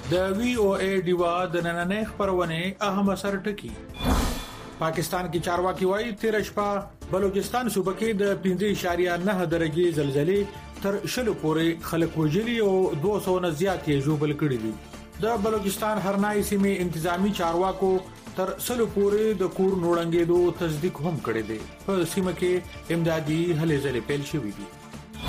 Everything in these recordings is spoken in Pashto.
د وی او ای ډیوا د نننۍ خبرونه اهم اثر ټکی پاکستان کې چارواکي وایي تیر شپه بلوچستان صوبه کې د 5.9 درجه زلزلې تر شلو پورې خلک وژلي او 200 نه زیات یې ژوبل کړي دي د بلوچستان هرنای سیمې انتظامی چارواکو تر سلو پورې د کور نوړنګېدو تصدیق هم کړی دی په سیمه کې امدادي هلې ځلې پیل شوې دي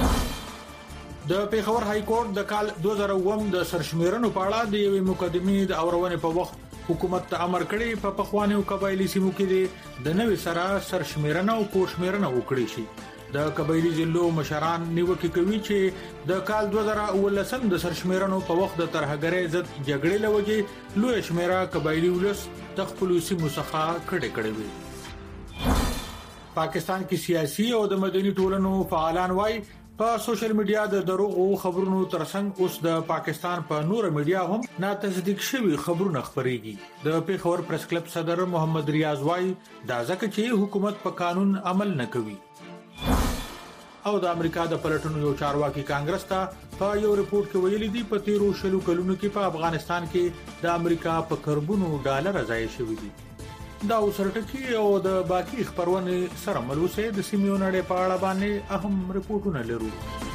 د پیښور های کورټ د کال 2009 د سرشمیرنو په اړه د یوې مقدمې د اورونې په وخت حکومت ته امر کړی په پخوانیو قبایلی سیمو کې د نوې سره سرشمیرنه او کوشمیرنه وکړي شي د قبایلی ضلعو مشران نیوکه کوي چې د کال 2019 د سرشمیرنو په وخت د ترهګرۍ ضد جګړې لوجې لوی شمیره قبایلی ولس د خپل سیمو څخه کډه وي پاکستان کې سیاسي او د مدني ټولنو فعالان وایي په سوشل میډیا د دروغو خبرونو ترڅنګ اوس د پاکستان په نور میډیا هم نا تصدیق شوی خبرونه خبريږي د پیښور پریس کلب صدر محمد ریاض وایي دا ځکه چې حکومت په قانون عمل نه کوي او د امریکا د پلټنو یو چارواکي کانګرس ته په یو ریپورت کې ویلي دي په 13 شلو کلونو کې په افغانستان کې د امریکا په کروڑونو ډالر ضایع شوي دي دا وسرټکی او د باقی خبرونه سره ملوسه د سیمو نړۍ په اړه باندې اهم ریپورتونه لرو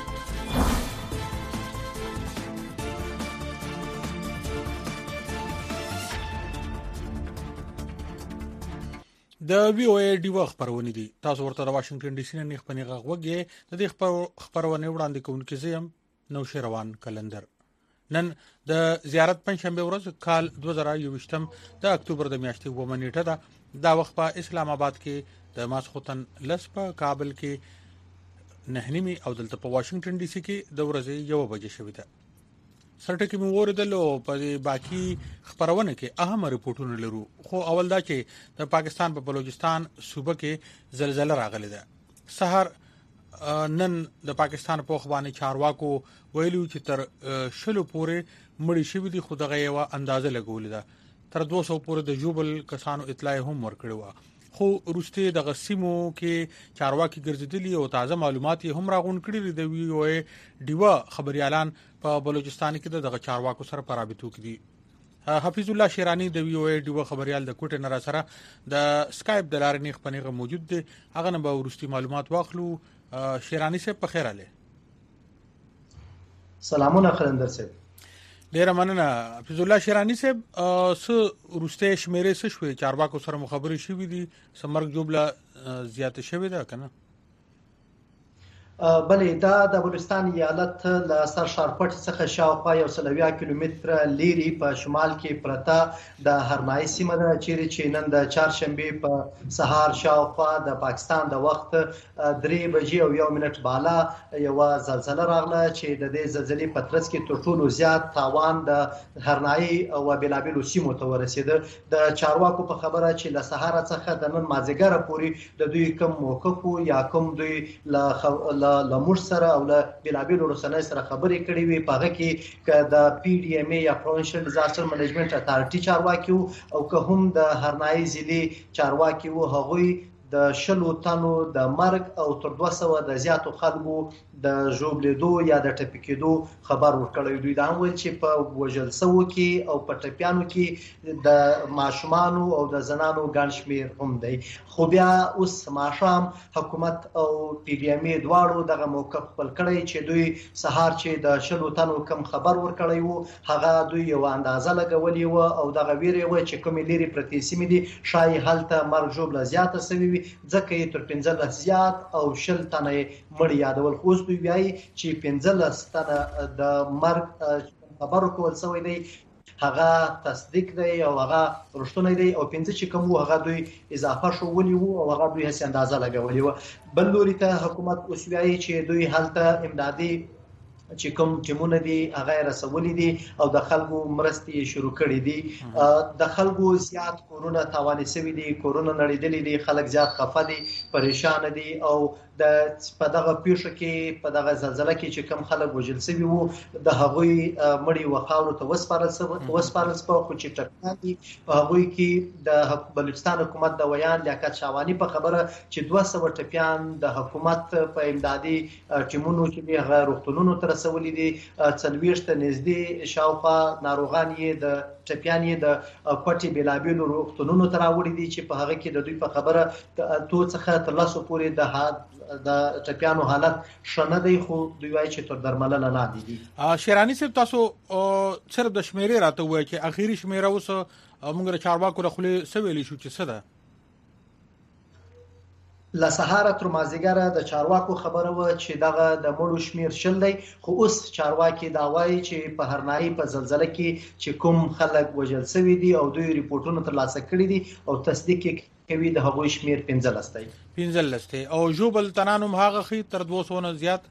د وی او ای ډیوا خبرونه دي تاسو ورته د واشنگټن ډي سي نه خپنه غوږی د دې خبرونه وړاندې کوونکي زم نو شروان کلندر نن د زیارت پنځشنبه ورځ کال 2021 د اکتوبر د میاشتې و منېټه ده دا وخت په اسلام آباد کې د ماسختن لس په کابل کې نهنیمي او دلته په واشنگټن ډي سي کې د ورځې 1 بجې شوې ده سرټکی مو وردل او په باقي خبرونه کې اهم ریپورتونه لرو خو اول دا چې د پاکستان په بلوچستان صوبه کې زلزلہ راغلی ده سحر نن د پاکستان په خواني چارواکو ویلو چې تر شلو پورې مړی شوی دي خو دغه یو اندازه لګول ده تر 200 پورې د جوبل کسانو اطلاع هم ورکړو خو روسته د غسیمو کې چارواکي ګرځیدلی او تازه معلومات هم راغون کړي د وی او ای ډیوا خبريالان په بلوچستان کې دغه چارواکو سره پرابطو کړي حفیظ الله شیرانی د وی او ای ډیوا خبريال د کوټه نره سره د سکایپ د لارې نه خپنه موجود دي هغه نه به ورستي معلومات واخلو شیرانی سے په خیر اله سلامونه خلندر صاحب ډیر مننه حفیظ الله شیرانی صاحب س روسته شمیره څه شوي چارواکو سره مخابره شوې دي سمرګ جوبله زیات شوې ده کنه بلې دا د بلوچستان ایالت له سر شارپټ څخه شاوخوا 100 کیلومتره لري په شمال کې پرته د هرنای سیمه ده چې نن د چهارشنبه په سهار شاوخوا د پاکستان د وخت 3 بجې او 1 منټ بالا یو زلزلہ راغله چې د دې زلزلې په ترڅ کې تر ټولو زیات تاوان د هرنای او بلابلو سیمو ته ورسېده د چارواکو په خبره چې له سهار څخه د نن مازیګر پورې د دوی کوم موقف یا کوم دوی لمر سره او له بلابلو رسنۍ سره خبرې کړې وي په هغه کې د پی ډی ام ای یا پروینشل ډیزاستر منیجمنت اتارټي چارواکي او که هم د هرنای ضلع چارواکي وو هغوی د شلو تنو د مرګ او تر 200 د زیاتو خلکو د ژوبلیدو یا د ټپکېدو خبر ورکړی دوی دا ویل چې په وژل سو کې او په ټپیانو کې د ماشومان او د زنانو ګڼ شمیر هم دی خو بیا اوس ماشام حکومت او پی ډی ام ای دواړو دغه موقف خپل کړی چې دوی سهار چې د شلو تنو کم خبر ورکړی وو هغه دوی یو اندازه لګولې و او دغه ویری و چې کومې لري پرتی سیمې دي شای حالت مرګ ژوبله زیاته سوي ځکه یې تر 15 زیات او شل تنه مړي یادول خو دوی وایي چې 15 تنه د مرګ خبر کول سوی دی هغه تصدیق دی او هغه رښتونه دی او 15 چې کوم هغه دوی اضافه شو ولي او هغه دوی هڅه اندازه لګولې و بل لوري ته حکومت اوس وایي چې دوی حالت امدادي چې کوم ټیمونه دي هغه رسولې دي او د خلکو مرستې شروع کړې دي د خلکو زیات کورونه تاوان شوي دي کورونه نړیدلې دي خلک زیات خفه دي پریشان دي او په دغه پیښه کې په دغه زلزلہ کې چې کم خلک وژل شوي وو د هغوی مړي و خاورو ته وسپارل شو خو چې ټکان دي په هغوی کې د بلوچستان حکومت د ویان لیاقت شاوانی په خبره چې 200 ټپیان د حکومت په امدادي ټیمونو چې هغه روغتونونو ته رسولي دي 40 ته نږدې شاوخوا ناروغان یې د ټپیان یې د کوټي بلابلو روغتونونو ته راوړي دي چې په هغه کې د دوی په خبره تو څخه تر لاسو پورې د ټپیانو حالت شنه دی خو دوی وايي چې تر درملنه نه دي. شیرانی صاحب تاسو صرف د شمیرې راته وایي چې اخیری شمیره اوس موږ چارواکو له خولې سویلی شو چې څه ده له سهار تر مازیګره د چارواکو خبره و چې دغه د مړو شمیر شل دی خو اوس چارواکي دا وایي چې په هرنایي په زلزلہ کې چې کوم خلک وژل شوي دي او دوی ریپورتونه ترلاسه کړي دي او تصدیق کوي د هغوی شمیر 15 دی او جوبل تنانم هغه خي تر 200 نه زیات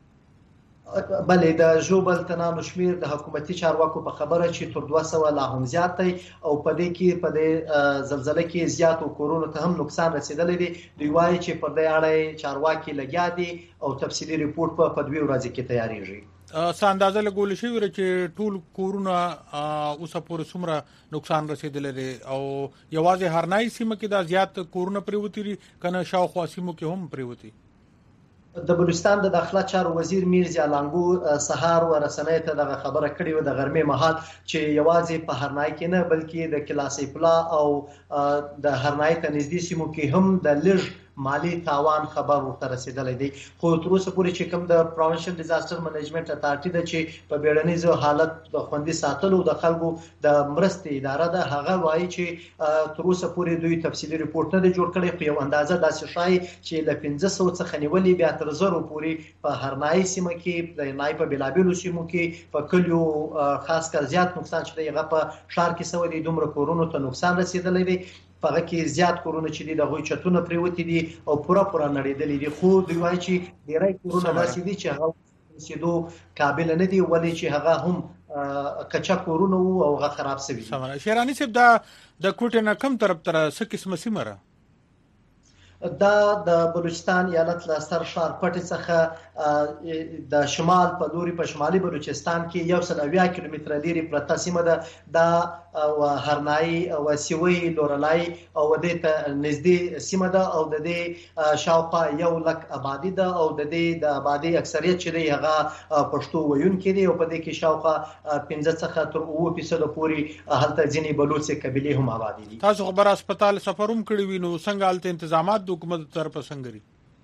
بلې د جوبل تنانو شمیر د حکومتي چارواکو په خبره چې تر 200 لا هم زیات دی او په دې کې په دې زلزلہ کې زیاتو کورونو ته هم نقصان رسیدلی دی دوی وایي چې په دې اړه چارواکي لګیا دي او تفصیلي ریپورت په 2 ورځې کې تیاریږي. اندازه لګول شوی چې ټول کورونه اوس پورې څومره نقصان رسیدلی دی او یوازې هرنای سیمه کې دا زیات کورونه پریوتی دي کنه شاوخوا سیمو کې هم پریوتی د بلوچستان د داخله چارو وزیر میرزا لانګو سهار ورسنۍ ته دغه خبره کړې و د غرمې مهال چې یوازې په هرنای کې نه بلکې د کلاسي پلا او د هرنای ته نږدې سیمو کې هم د لږ مالی تاوان خبر ورته رسیدلی دی خو تر اوسه پورې چې کوم د پروینشل ډیزاستر منیجمنت اتارټي د چې په بیړنیز حالت د خوندي ساتلو د خلکو د مرستې اداره ده هغه وایي چې تر اوسه پورې دوی تفصیلي ریپورت نه جوړ کړی خو یو اندازه داسې شای چې له 1500 څخه نیولې بیا تر 1000 پورې په هرنای سیمه کې د نای په بلابلو سیمو کې په کلیو خاص کر زیات نقصان شته هغه په شهر کې سوي د دومره کورونو ته نقصان رسیدلی دی په هغه کې زیات کورونه چې دي د غوي چتونه پریوتی دي او پورا نړیدلې دي خو دوی وایي چې ډیری کورونه داسې دي چې هغه سیدو قابل نه دي ولې چې هغه هم کچا کورونه او هغه خراب شوي دي. شیرانی صاحب دا د کوټه نه کم طرف تر څه قسمه سیمه دا د بلوچستان ایالت له سر شار پټي څخه د شمال په لوري په شمالي بلوچستان کې 170 کیلومتره لري پرته سیمه ده د هرنای او سیوی لورلای او د ته نږدې سیمه ده او د دې شاوخوا 1 لک آبادی ده او د دې د آبادی اکثریت چې دی هغه پښتو ویونکي دي او په دې کې شاوخوا 15 څخه تر 9% پورې هلته ځینې بلوچي قبيله هم آبادی دي. تاسو خبر هسپتال سفروم کړی وینو څنګه حالت تنظیمات حکومت طرف څنګه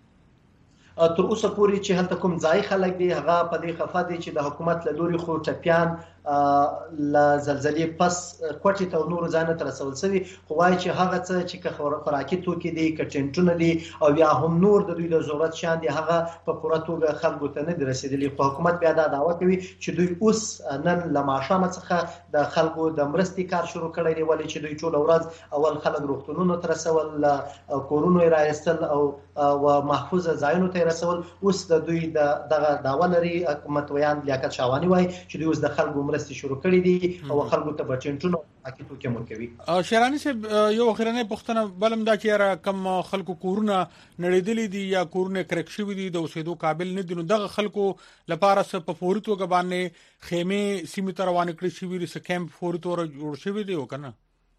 تر اوسه پورې چې هلته کوم ځای خلک دي هغه په دې خفه دي چې د حکومت له لوري خو ټپیان ل زلزلې پس کوټي ته نور ځان تر رسول شوی خو وايي چې هغه څه چې خوراکي توکي دي کټنټونه دي او یا هم نور د دوی د ضرورت شان دي هغه په پوره توګه خلکو ته نه رسیدلي خو حکومت بیا دا دعوه کوي چې دوی اوس نن لماشامه څخه د خلکو د مرستې کار شروع کړی دی ولې چې دوی ټول ورځ اول خلک روغتونونو ته رسول کورونو راایستل او محفوظ ځایونو ته رسول اوس د دوی دغه داوا لري حکومت ویان لیاقت شاوانی وایي چې دوی اوس د خلکو مرستې شروع کړې دي او خلکو ته بچنټونو اکی توکي مرکوي. شیرانی صاحب یو اخرنه پښتنه بلم دا چې را کم خلکو کورونه نړیدلې دي یا کورونه کرک شوی دي د اوسېدو قابل نه دي نو دغه خلکو لپاره څه په فوري توګه باندې خیمه سیمه روانه کړی شوی ریس کیمپ فوري توګه جوړ شوی دی وکنه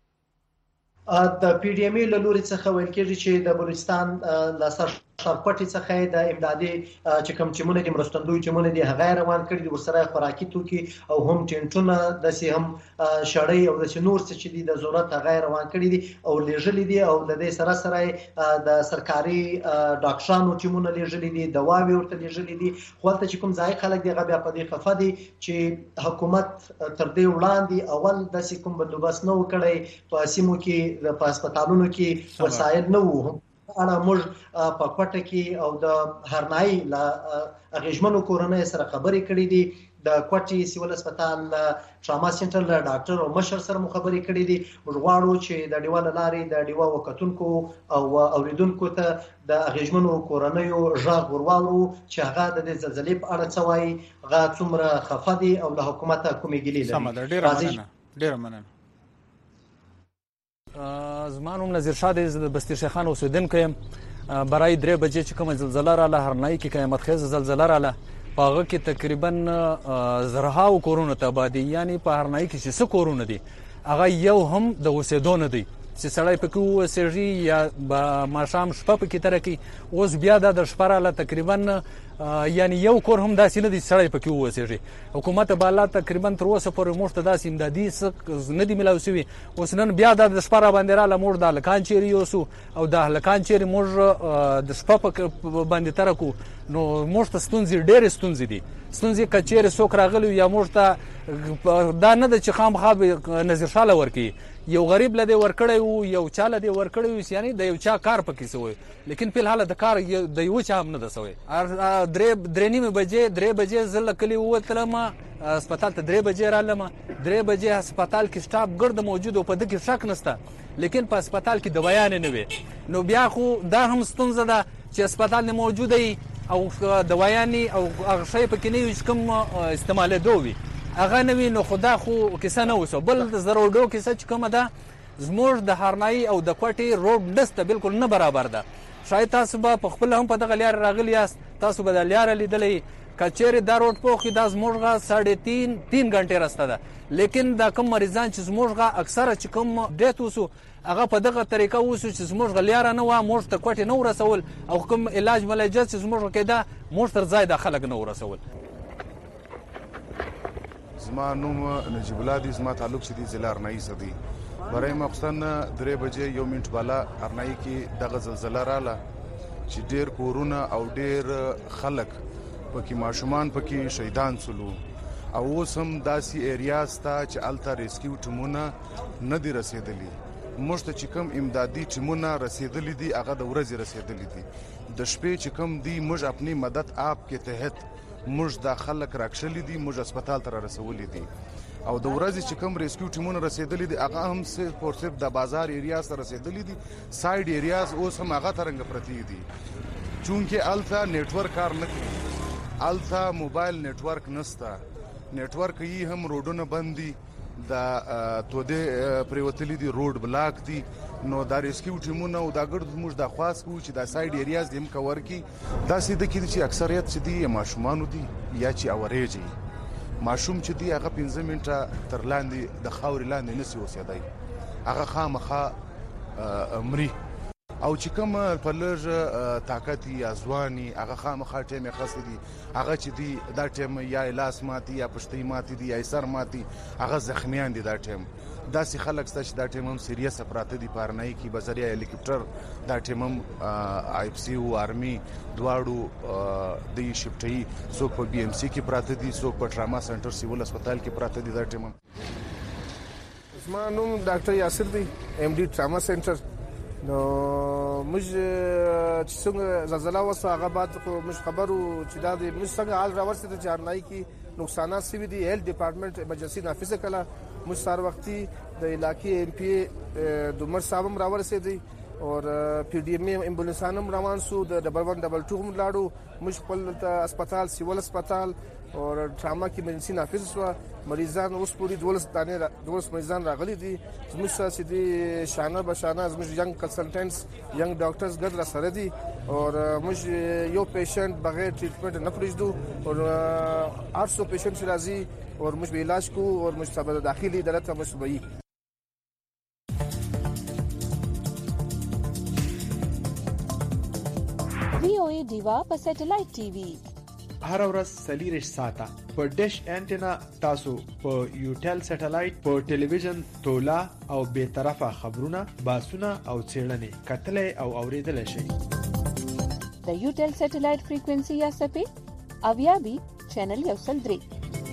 د پی ډی ام ای له لوري څخه ویل کېږي چې د بلوچستان له سر شارپټي څخه د امدادي چې کوم چمونه دي مرستندوی چمونه دي هغه روان کړي دي ورسره خوراکي توکي او هم ټینټونه د سي هم شړې او د نور څه چې دي د ضرورت هغه روان کړي دي او لېږلي دي او د دې سره سره د سرکاري ډاکټرانو چمونه لېږلي دي دواوی ورته لېږلي دي خو ته چې کوم ځای خلک دی هغه بیا په دې خفه دي چې حکومت تر دې وړاندې اول د سي کوم بندوبست نه وکړي په سیمو کې په هسپتالونو کې وسایل نه وو انا موږ په کوټه کې او د هرنای لا اغیجمنو کورونه سره خبرې کړې دي د کوټي سیول هسپتال ټراما سنټر له ډاکټر او مشر سره خبرې کړې دي موږ غواړو چې د ډیوال لارې د ډیوا وکتونکو او اوریدونکو ته د اغیجمنو کورونیو ژغ ورواورو چې هغه د زلزلې په اړه څه وایي هغه څومره خفه دي او له حکومت کومې ګیلې لري. ډیر مننه. زما نوم نظیر شاه دی، زه د بستر شیخان اوسیدونکی یم. برای 3 بجې چې کومه زلزله رااله هرنایي کې قیامت خیز زلزله رااله په هغه کې تقریبا زرهاو کورونه تباه دي. یعنی په هرنایي کې چې څه کورونه دي هغه یو هم د اوسېدو نه دی چې سړی پکې ووسېږي یا به ماښام شپه پکې تېره کړي. اوس بیا دا د شپه راله تقریبا یعنی یو کور هم داسې نه دی سړی پکې ووسېږي. حکومت بالا تقریبا تر اوسه پورې موږ ته داسې امدادي څه نه دي میلاو شوي. اوس نن بیا دا د شپه را باندې راله موږ د هلکان چیرې یوسو او د هلکان چیرې موږ د شپه باندې تېره کړو نو موږ ته ډېرې ستونزې دي. ستونزې که چیرې څوک راغلی یا موږ ته دا نه ده چې خامخا به نظرشاله ورکړي. یو غریب له دې ورکړی وو یو چا له دې ورکړی وو یعنی د یو چا کار پکې سوی لیکن فلحال د کار د یو چا هم نه ده سوی. 3 بجې زه له کلي ووتلم هسپتال ته 3 بجې رالم. 3 بجې هسپتال کې سټاف ګرد موجود و په ده کې شک نشته لیکن په هسپتال کې دوایانې نه وي. نو بیا خو دا هم ستونزه ده چې هسپتال نه موجوده وي او دوایانې او هغه شی پکې نه وي چې کوم استعمالېدو وي هغه نه وي نو خدا خو کیسه نه اوسه. بل د زروډو کیسه چې کومه ده زموږ د هرنایي او د کوټې روډ نشته بالکل نه برابر ده. شاید تاسو به په خپل هم په دغه لار راغلی یاست تاسو به د لار لیدلی که چیرې دا روډ پوخ دا زموږ 3.5 غنټې راسته ده لیکن دا کوم مریضان چې زموږ اکثره چې کوم ډیت وسو هغه په دغه طریقه وسو چې زموږ لار نه و موږ ته کوټې نه ورسول او کوم علاج ملجت چې زموږ کېده موږ تر ځای د خلک نه ورسول. زما نوم نجیب الله دی. زما تعلق چې دی ضلع هرنایي څخه دی. برای مخصن 3 بجې 1 منټ بالا هرنایي کې دغه زلزله رااله چې ډېر کورونه او ډېر خلک پکې ماشومان پکې شهیدان سولو او اوس هم داسې ایریاز ته چې هلته ریسکیو ټیمونه نه دي رسېدلي. موږ ته چې کوم امدادي ټیمونه رسېدلي دي هغه د ورځې رسېدلي دي. د شپې چې کوم دي موږ اپنی مدد آپ کے تحت موږ دا خلک راکشلي دي موږ هسپتال ته را رسولي دي او د ورځې چې کوم ریسکیو ټیمونه رسېدلي دي هغه هم صرف او صرف د بازار ایریاز ته رسېدلي دي. سایډ ایریاز اوس هم هغه ترنګ پرتی دي چونکې هلته نیټورک کار نه کوي. هلته موبایل نیټورک نشته. نیټورک یې هم روډونه بند دي د تودې پریوتلي دي روډ بلاک دي. نو دا ریسکیو ټیمونه او دا ګرد موږ د خواست کوو چې دا سایډ ایریاز دیم کور کی داسې د کې چې اکثریت چې دی ماشومان دي یا چې اوریجي ماشوم چې دی هغه 15 منټه تر لاندې د خاوري لاندې نسی اوسېدای هغه خامخا مري او چې کوم په لږ طاقت یا ځواني هغه خامخا ټیم یې خاص دي هغه چې دی دا ټیم یا لاس ماتي یا پښتۍ ماتي دي یا سر ماتي هغه زخمیان دي. دا ټیم داسې خلک سته چې دا ټیم هم سیریس پراته دي. په هرنایي کې بذریعه هلیکاپټر دا ټیم هم آی اف سی او آرمي دواړو د شفټي څوک په بي ام سي کې پراته دي څوک په ټراما سنټر سیول هسپتال کې پراته دي. دا ټیم هم زما نوم ډاکټر یاسر دی ام ډي ټراما سنټر. نو موږ چې څنګه زلزله وسو هغه بعد خو موږ خبرو چې دا موږ څنګه حال راورسېده چې هرنایي کې نقصانات شوي دي. هیلث ډپارټمنټ ایمرجنسي نافذه کړه. موږ سار وختي د علاقې ام پی د عمر صاحب هم راورسېدی او پی ډي ام امبولانسان هم روان سو د 1122 هم لاړو. موږ خپل هسپتال سیول هسپتال او ټراما کې ایمرجنسي نافذ شو. مریضان اوس پوری 12 مریضان راغلي دي. زموږ سره دي شانه بشانه زموږ ینګ کنسلټنټس ینګ ډاکټرز ګډ را سره دي او موږ یو پیشنټ بغیر ټریټمنټ نه پرېږدو او 800 پیشنټ راځي اور موږ به علاج کو اور موږ سبا داخلي دلته مسبي. وی او ای دیوا په سټلایټ ټي وي هر ورځ 40 ساعته په ډیش انټینا تاسو په یوټل سټلایټ په ټلویزیون تولا او به طرفه خبرونه باسونه او څېړنې کتلې او اوریدل شي. د یوټل سټلایټ فریکوئنسي یا سپې اویابي چینل یو سل 3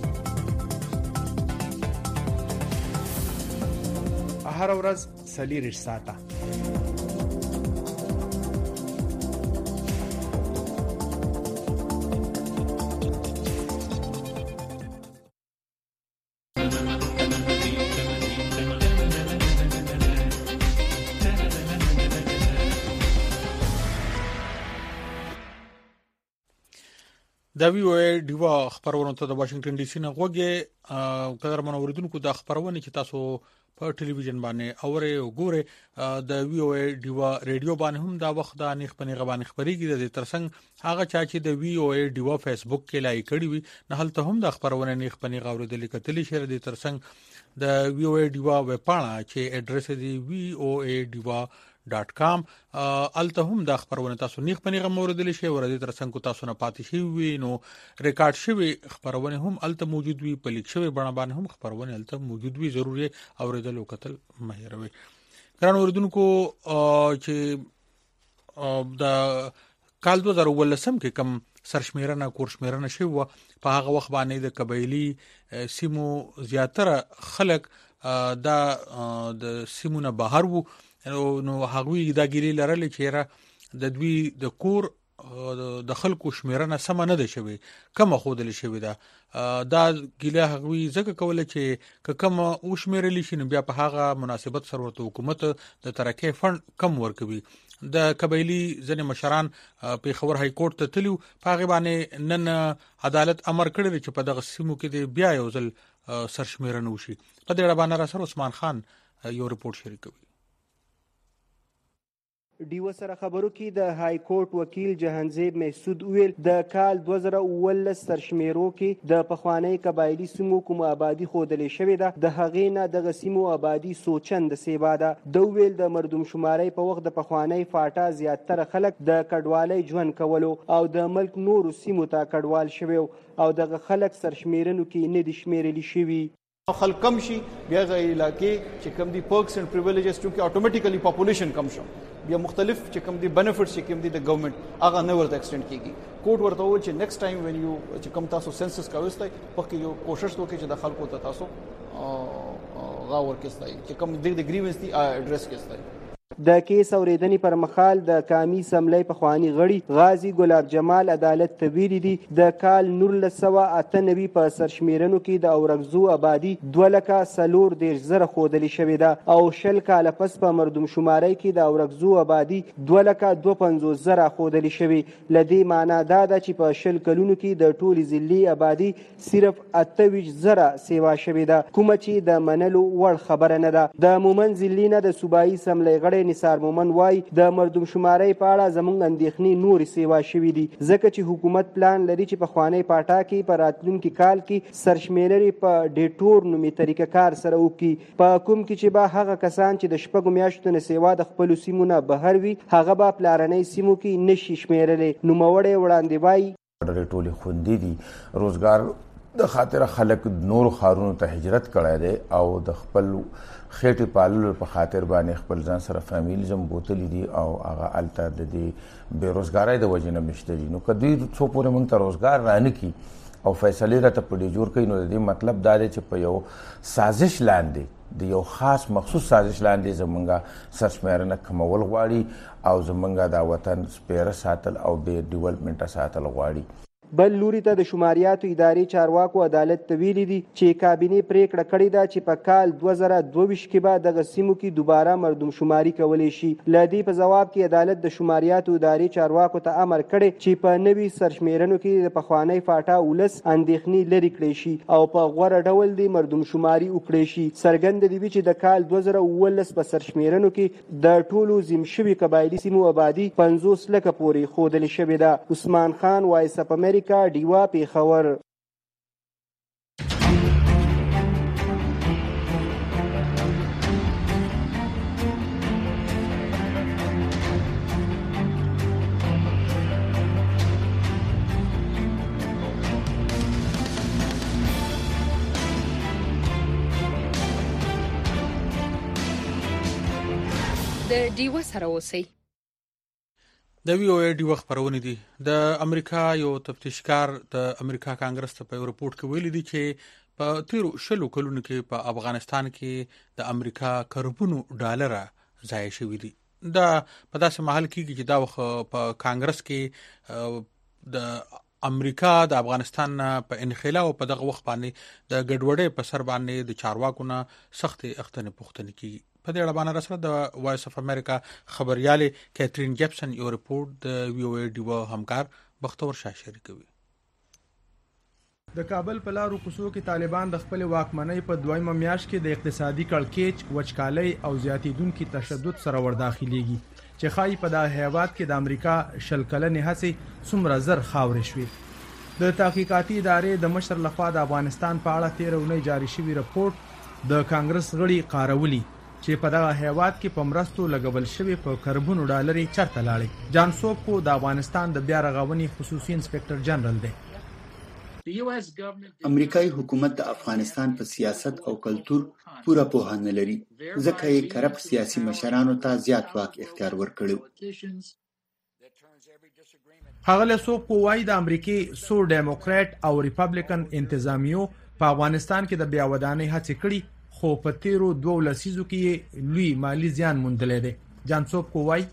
هر ورځ 40 ساعته. دا وی او ای دیوا خبرونه ته د واشنگټن ډي سي نه غوږی قدر منوریدونکو د خبرونه چې تاسو په ټلویزیون باندې اوري او ګوري. د وی او ای ډیوا ریډیو باندې هم دا وخت د نیخ پنی غوانې خبريږي. د ترڅنګ هغه چا چې د وی او ای ډیوا فیسبوک کې لایک کړی وي نه هلته هم د خبرونه نیخ پنی غوړېدل کتلی شي. د ترڅنګ د وی او ای ډیوا ویب پاڼه چې اډرس دی voadiwa.com الته هم د خبرونه تاسو نیخ پنی غوړېدل شي. ورته ترڅنګ کو تاسو نه پاتې شي وي نو ریکارډ شوی خبرونه هم الته موجود وي. په لیک شوی بڼه باندې هم خبرونه الته موجود وي. ضروري اوریدل او کتل مهیروي. ګران اوردونکو چې د کال 2018 کې کم سرشمیرنه کورشمیرنه شو په هغه وخت باندې د قبایلی سیمو زیاتره خلک دا د سیمونه بهر وو نو هغوی دا ګیری لرل چې را د دوی د کور د خلکو شمیرنه سم نه ده شوی کوم خودل شوی دا ګیله هغوی ځکه کوله چې کوم او شمیرلی شي بیا په هغه مناسبت سره ورته حکومت د ترقې فند کم ورکوي. د قبایلی ځنې مشران په خبر های کورټ ته تلو په هغه باندې نن عدالت امر کړی چې په دغه سیمو کې بیا یو ځل سرشمیرنه وشي. په دې اړه باندې را سره عثمان خان یو رپورت شریکوي. ډیو سره خبرو کې د های کورټ وکیل جهانزیب محسود ویل د کال 2019 سرشمیرو کې د پخوانی قبایلی سیمو کوم آبادی خودلې شوې ده د هغې نه دغه سیمو آبادی سوچند سیبا ده. د ویل د مردم شماري په وخت د پخوانی فاټا زیاتره خلک د کډوالۍ ژوند کولو او د ملک نورو سیمو ته کډوال شوی او دغه خلک سرشمیرنو کې نه دي شمیرلي شوي. خلک کم شي بیا غیر علاقې چې کم دي پرکس اینڈ پریویلیجز چې اتوماتیکلی پاپولیشن کم شو بیا مختلف چې کم دي بینیفټس چې کم دي د گورنمنت هغه نه ورته ایکسټند کیږي. کوټ ورته و چې نیکسټ ټایم وین یو چې کم تاسو سنسس کوئ پکې یو کوشش وکړئ چې د خلکو ته تاسو غاور کېستای چې کم د گریونس دي اډریس کېستای. د کیس اوریدنې پر مخال د کامی سملې پخوانی غړي غازی ګلاب جمال عدالت ته ویلي دي د کال 1998 په سرشمیرنو کې د اورګزو آبادی 2,40,000 خودلې شوې ده او 10 کال پس په مردم شماري کې د اورګزو آبادی 2,52,000 خودلې شوې. لدې معنی دا ده چې په 10 کلونو کې د ټولي ضلعي آبادی صرف 28,000 سیوا شوې ده کوم چې د منلو وړ خبره نه ده. د مومن ضلعي نه د صوبایي سملې غړي نثار مومن وای د مردم شماري په اړه زموږ اندېښنې نور سیوا شوې دي ځکه چې حکومت پلان لري چې په خوانی پاټا کې په راتلونکي کال کې سرشمیرنې په ډیټور نومي طریقه کار سره وکړي په کوم کې چې به هغه کسان چې د شپږو میاشتو نه سیوا د خپل سیمو نه بهر وي هغه به پلارنۍ سیمو کې نشي شمیرلې. نوموړی وړاندې وای ټولې خوندې دي روزګار د خاطر خلک نور خارونو ته هجرت کړی دی او د خپل خېټې پاللو په خاطر باندې خپل ځان سره فامیل زم بوتلی دي او هغه الته د دې بیروزګارۍ د وجې نه مشتري نو که دوی څو پورې موږ ته روزګار رانه کي او فیصلې راته په دې جوړ کوي نو د دې مطلب دا دی چې په یو سازش لاندې د یو خاص مخصوص سازش لاندې زمونږه سرشمیرنه کمول غواړي او زمونږه د وطن سپیره ساتل او د ډیولپمنټ ساتل غواړي. بل لوري ته د شماریاتو ادارې چارواکو عدالت ته ویلي دي چې کابینې پریکړه کړې ده چې په کال 2022 کې به دغه سیمو کې دوباره مردم شماري کولی شي. له دې په جواب کې عدالت د شماریاتو ادارې چارواکو ته امر کړی چې په نوي سرشمیرنو کې د پخوانی فاټا ولس اندېښنې لرې کړې شي او په غوره ډول د مردم شماري وکړي شي. څرګنده دی چې د کال 2019 په سرشمیرنو کې د ټولو زم شوي قبایلی سیمو آبادی 50 لکه پورې ښودلې شوې ده. عثمان خان وایس اپ امریکا ډیوا پیښور. د ډیوا سره اوسئ. د وی او ای ډیوا خبرونه دي. د امریکا یو تفتیشکار د امریکا کانګرس ته په رپورت کې ویلي دي چې په 13 کلونو کې په افغانستان کې د امریکا کروڑونو ډالر ضایع شوي دي. دا په داسې محل کې چې دا په کانګرس کې د امریکا د افغانستان په انخلا او په دغه وخت باندې د ګډوډۍ په سر باندې د چارواکو نه سخت اختنه پوښتنه کیږي. په دې اړه باندې رسره د وایس اف امریکا خبرياله کیترین جیپسن یو رپورت د وی او ای ډیوا همکار بختور شاه شریکوي. د کابل په لارو کوڅو کې طالبان د خپل واکمنۍ په دویمه میاشت کې د اقتصادي کړکېچ، وچکالۍ او زیاتیدونکو تشدد سره ورداخليږي چې خای په د هیواد کې د امریکا شل کلنې هڅې څومره زر خاورې شوې. د تحقیقاتي ادارې د مشر لخوا د افغانستان په اړه 13 اونۍ جاری شوی رپورت د کانګرس غړي قارولی چې په دغه هیواد کې په مرستو لګول شوی په کاربونو ډالري چرته لاړي. جان سوپو د افغانستان د بیا رغونې خصوصي انسپکټر جنرال دی. امریکایي حکومت د افغانستان په سیاست او کلتور پوره پوهه نه لري، ځکه یې کرپ سیاسي مشرانو ته زیات واک اختیار ورکړی. ښاغلی سوپو وایي د امریکای سو ډیموکرات او ریپبلیکن انتظامیو په افغانستان کې د بیا ودانۍ هڅې کړي، خو په تیرو 2 لسیزو کې لوی مالی زیان موندلی دی. جان سوپو وایي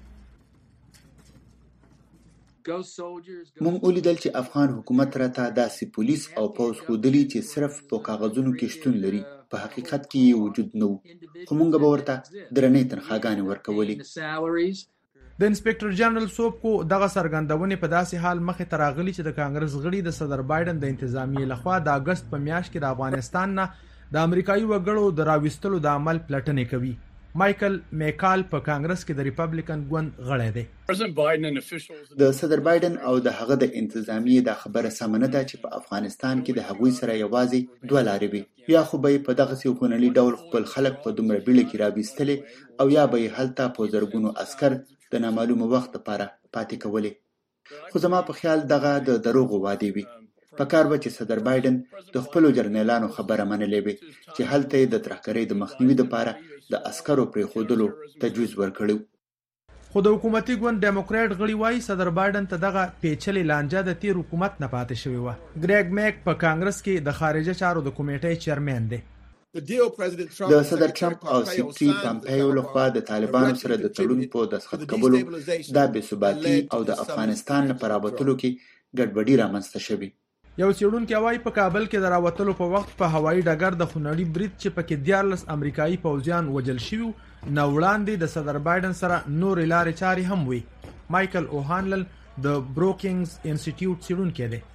مونږ ولیدل چې افغان حکومت راته داسې پولیس او پوځ ښودلي چې صرف په کاغذونو کې شتون لري، په حقیقت کې یې وجود نه و، خو مونږ به ورته درنې تنخواګانې ورکولې. د انسپکټر جنرال سوپکو دغه څرګندونې په داسې حال مخې ته راغلي چې د کانګرس غړي د صدر بایدن د انتظامیې لخوا د اگست په میاشت کې د افغانستان نه د امریکایي وګړو د راوستلو د عمل پلټنې کوي. مایکل میکال په کانګرس کې د ریپبلیکن ګوند غړی دی. د صدر بایدن او د هغه د انتظامیې د خبره سم نه ده چې په افغانستان کې د هغوی سره یوازې 2 لارې وي، یا خو به په دغه سیکونلي ډول خپل خلک په دومره بیړه کې راوستلې او یا به هلته په زرګونو عسكر د نامعلومه وخت لپاره پاتې کولې. خو زما په خیال دغه د دروغو وعدې وي. پکار و چې صدر بایدن د خپل جرنیلانو خبره منلې وي چې هلته د ترهګرۍ د مخنیوي لپاره د عسکرو پرې خودلو تجویز ورکړو. خو د حکومتي ګوند ډیموکرات غړي وایي صدر بایدن ته دغه پیچلې لانجه د تیر حکومت نه پاتې شوی و. ګریګ میک په کانګرس کې د خارجه چارو د کمیټې چیرمن دی. د صدر ټرمپ او سیکرټري پامپیو لخوا د طالبانو سره د تړون په دستخط کولو د بې ثباتي او د افغانستان په رابطلو کې ګډوډي رامنځته شوې. یو څېړونکی وایي په کابل کې د راوتلو په وخت په هوایي ډګر د خونړي برید چې پکې 14 امریکایي پوځیان وژل شوي نه وړاندې د صدر بایدن سره نورې لارې چارې هم وي. مایکل اوهانلل د بروکینګز انسټیټیوټ څېړونکی دی.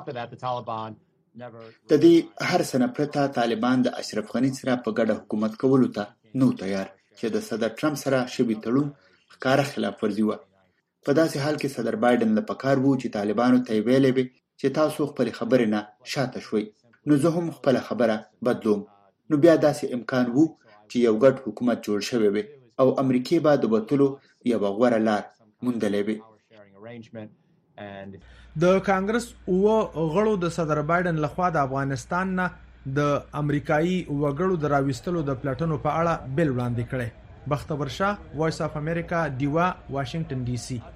د دې هر څه نه پرته طالبان د اشرف غني سره په ګډه حکومت کولو ته نو تیار، چې د صدر ټرمپ سره شوی تړون ښکاره خلاف ورزي و. په داسې حال کې صدر بایدن له پکار وو چې طالبانو ته ویلې وي چې تاسو خپل خبرې نه شاته شوي، نو زه هم خپل خبره بدلوم. نو بیا داسې امکان وو چې یو ګډ حکومت جوړ شوی وي او امریکای به د وټلو یو غوړه لار موندلې وي. د کانګرس او غړو د صدر بایدن لخوا د افغانستان نه د امریکایي وګړو د راوستلو د پلاتونو په اړه بل وړاندې کړي. بختور شاه، وایس اف امریکا، دیوا، واشنگټن ډي سي.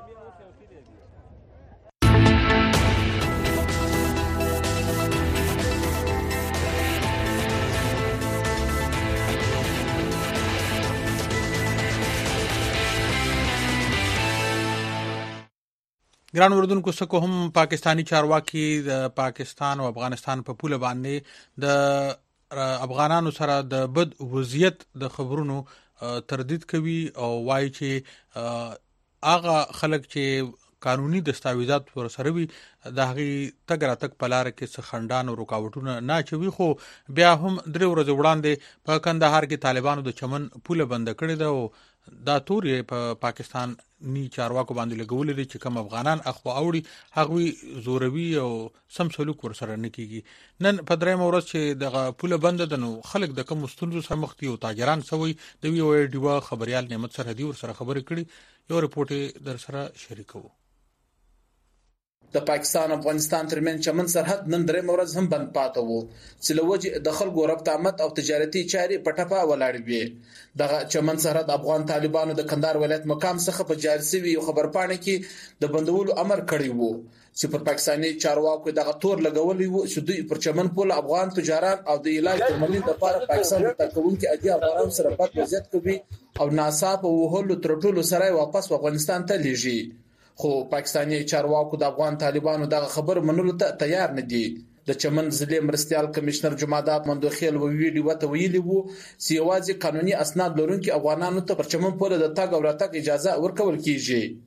ګران اوردونکو څخه هم پاکستانی چارواکي د پاکستان او افغانستان په پوله باندې د افغانانو سره د بد وضعیت د خبرونو تردید کوي او وایي چې هغه خلک چې قانوني دستاویزات ورسره وي د هغه تګ راتګ په لار کې څه خندان او رکاوټونه نه چوي. خو بیا هم 3 ورځې وړاندې په کندهار کې طالبانو د چمن پوله بند کړې ده او دا تورې په پاکستان ني چارواکو باندې لګولې دي چې کوم افغانان اخوا اوړي هغوی زوروي او سم سلوک ورسره نه کیږي. نن په 3 ورځ چې دغه پوله بند ده نو خلک د کوم ستونزو سره مخ دي او تاجران سوي د وی او ډیوا خبريال نعمت سرحدي ورسره خبرې کړي. یو رپورټ در سره شریکو. د پاکستان افغانستان ترمن چمن سرحد نن 3 ورځ هم بند پاتې وو چې لوجه د خلکو ربط آمد او تجارتي چارې په ټپه ولاړ وي. دغه چمن سرحد افغان طالبانو د کندهار ولایت مقام څخه په جاری شوی خبرپاڼه کې د بندولو امر کړی وو چې پر پاکستاني چارواکو دغه تور لګولې وو چې دوی پر چمن پول افغان تجاران او د علاج ترمنځ لپاره پاکستان ته کوونکي اجي افغانان سره بد وضعیت کوي او ناصاف وهلو ترټولو سره واپس افغانستان ته لیږي. خو پاکستاني چارواکو د افغان طالبانو دغه خبر منلو ته تیار نه دي. د چمن ضلع مرستيال کمشنر جمعدات مندوخیل و ویډیو ته ویلي وو چې یوازې قانوني اسناد لرونکي افغانانو ته پر چمن پوله د تګ او راتګ اجازه ورکول کیږي.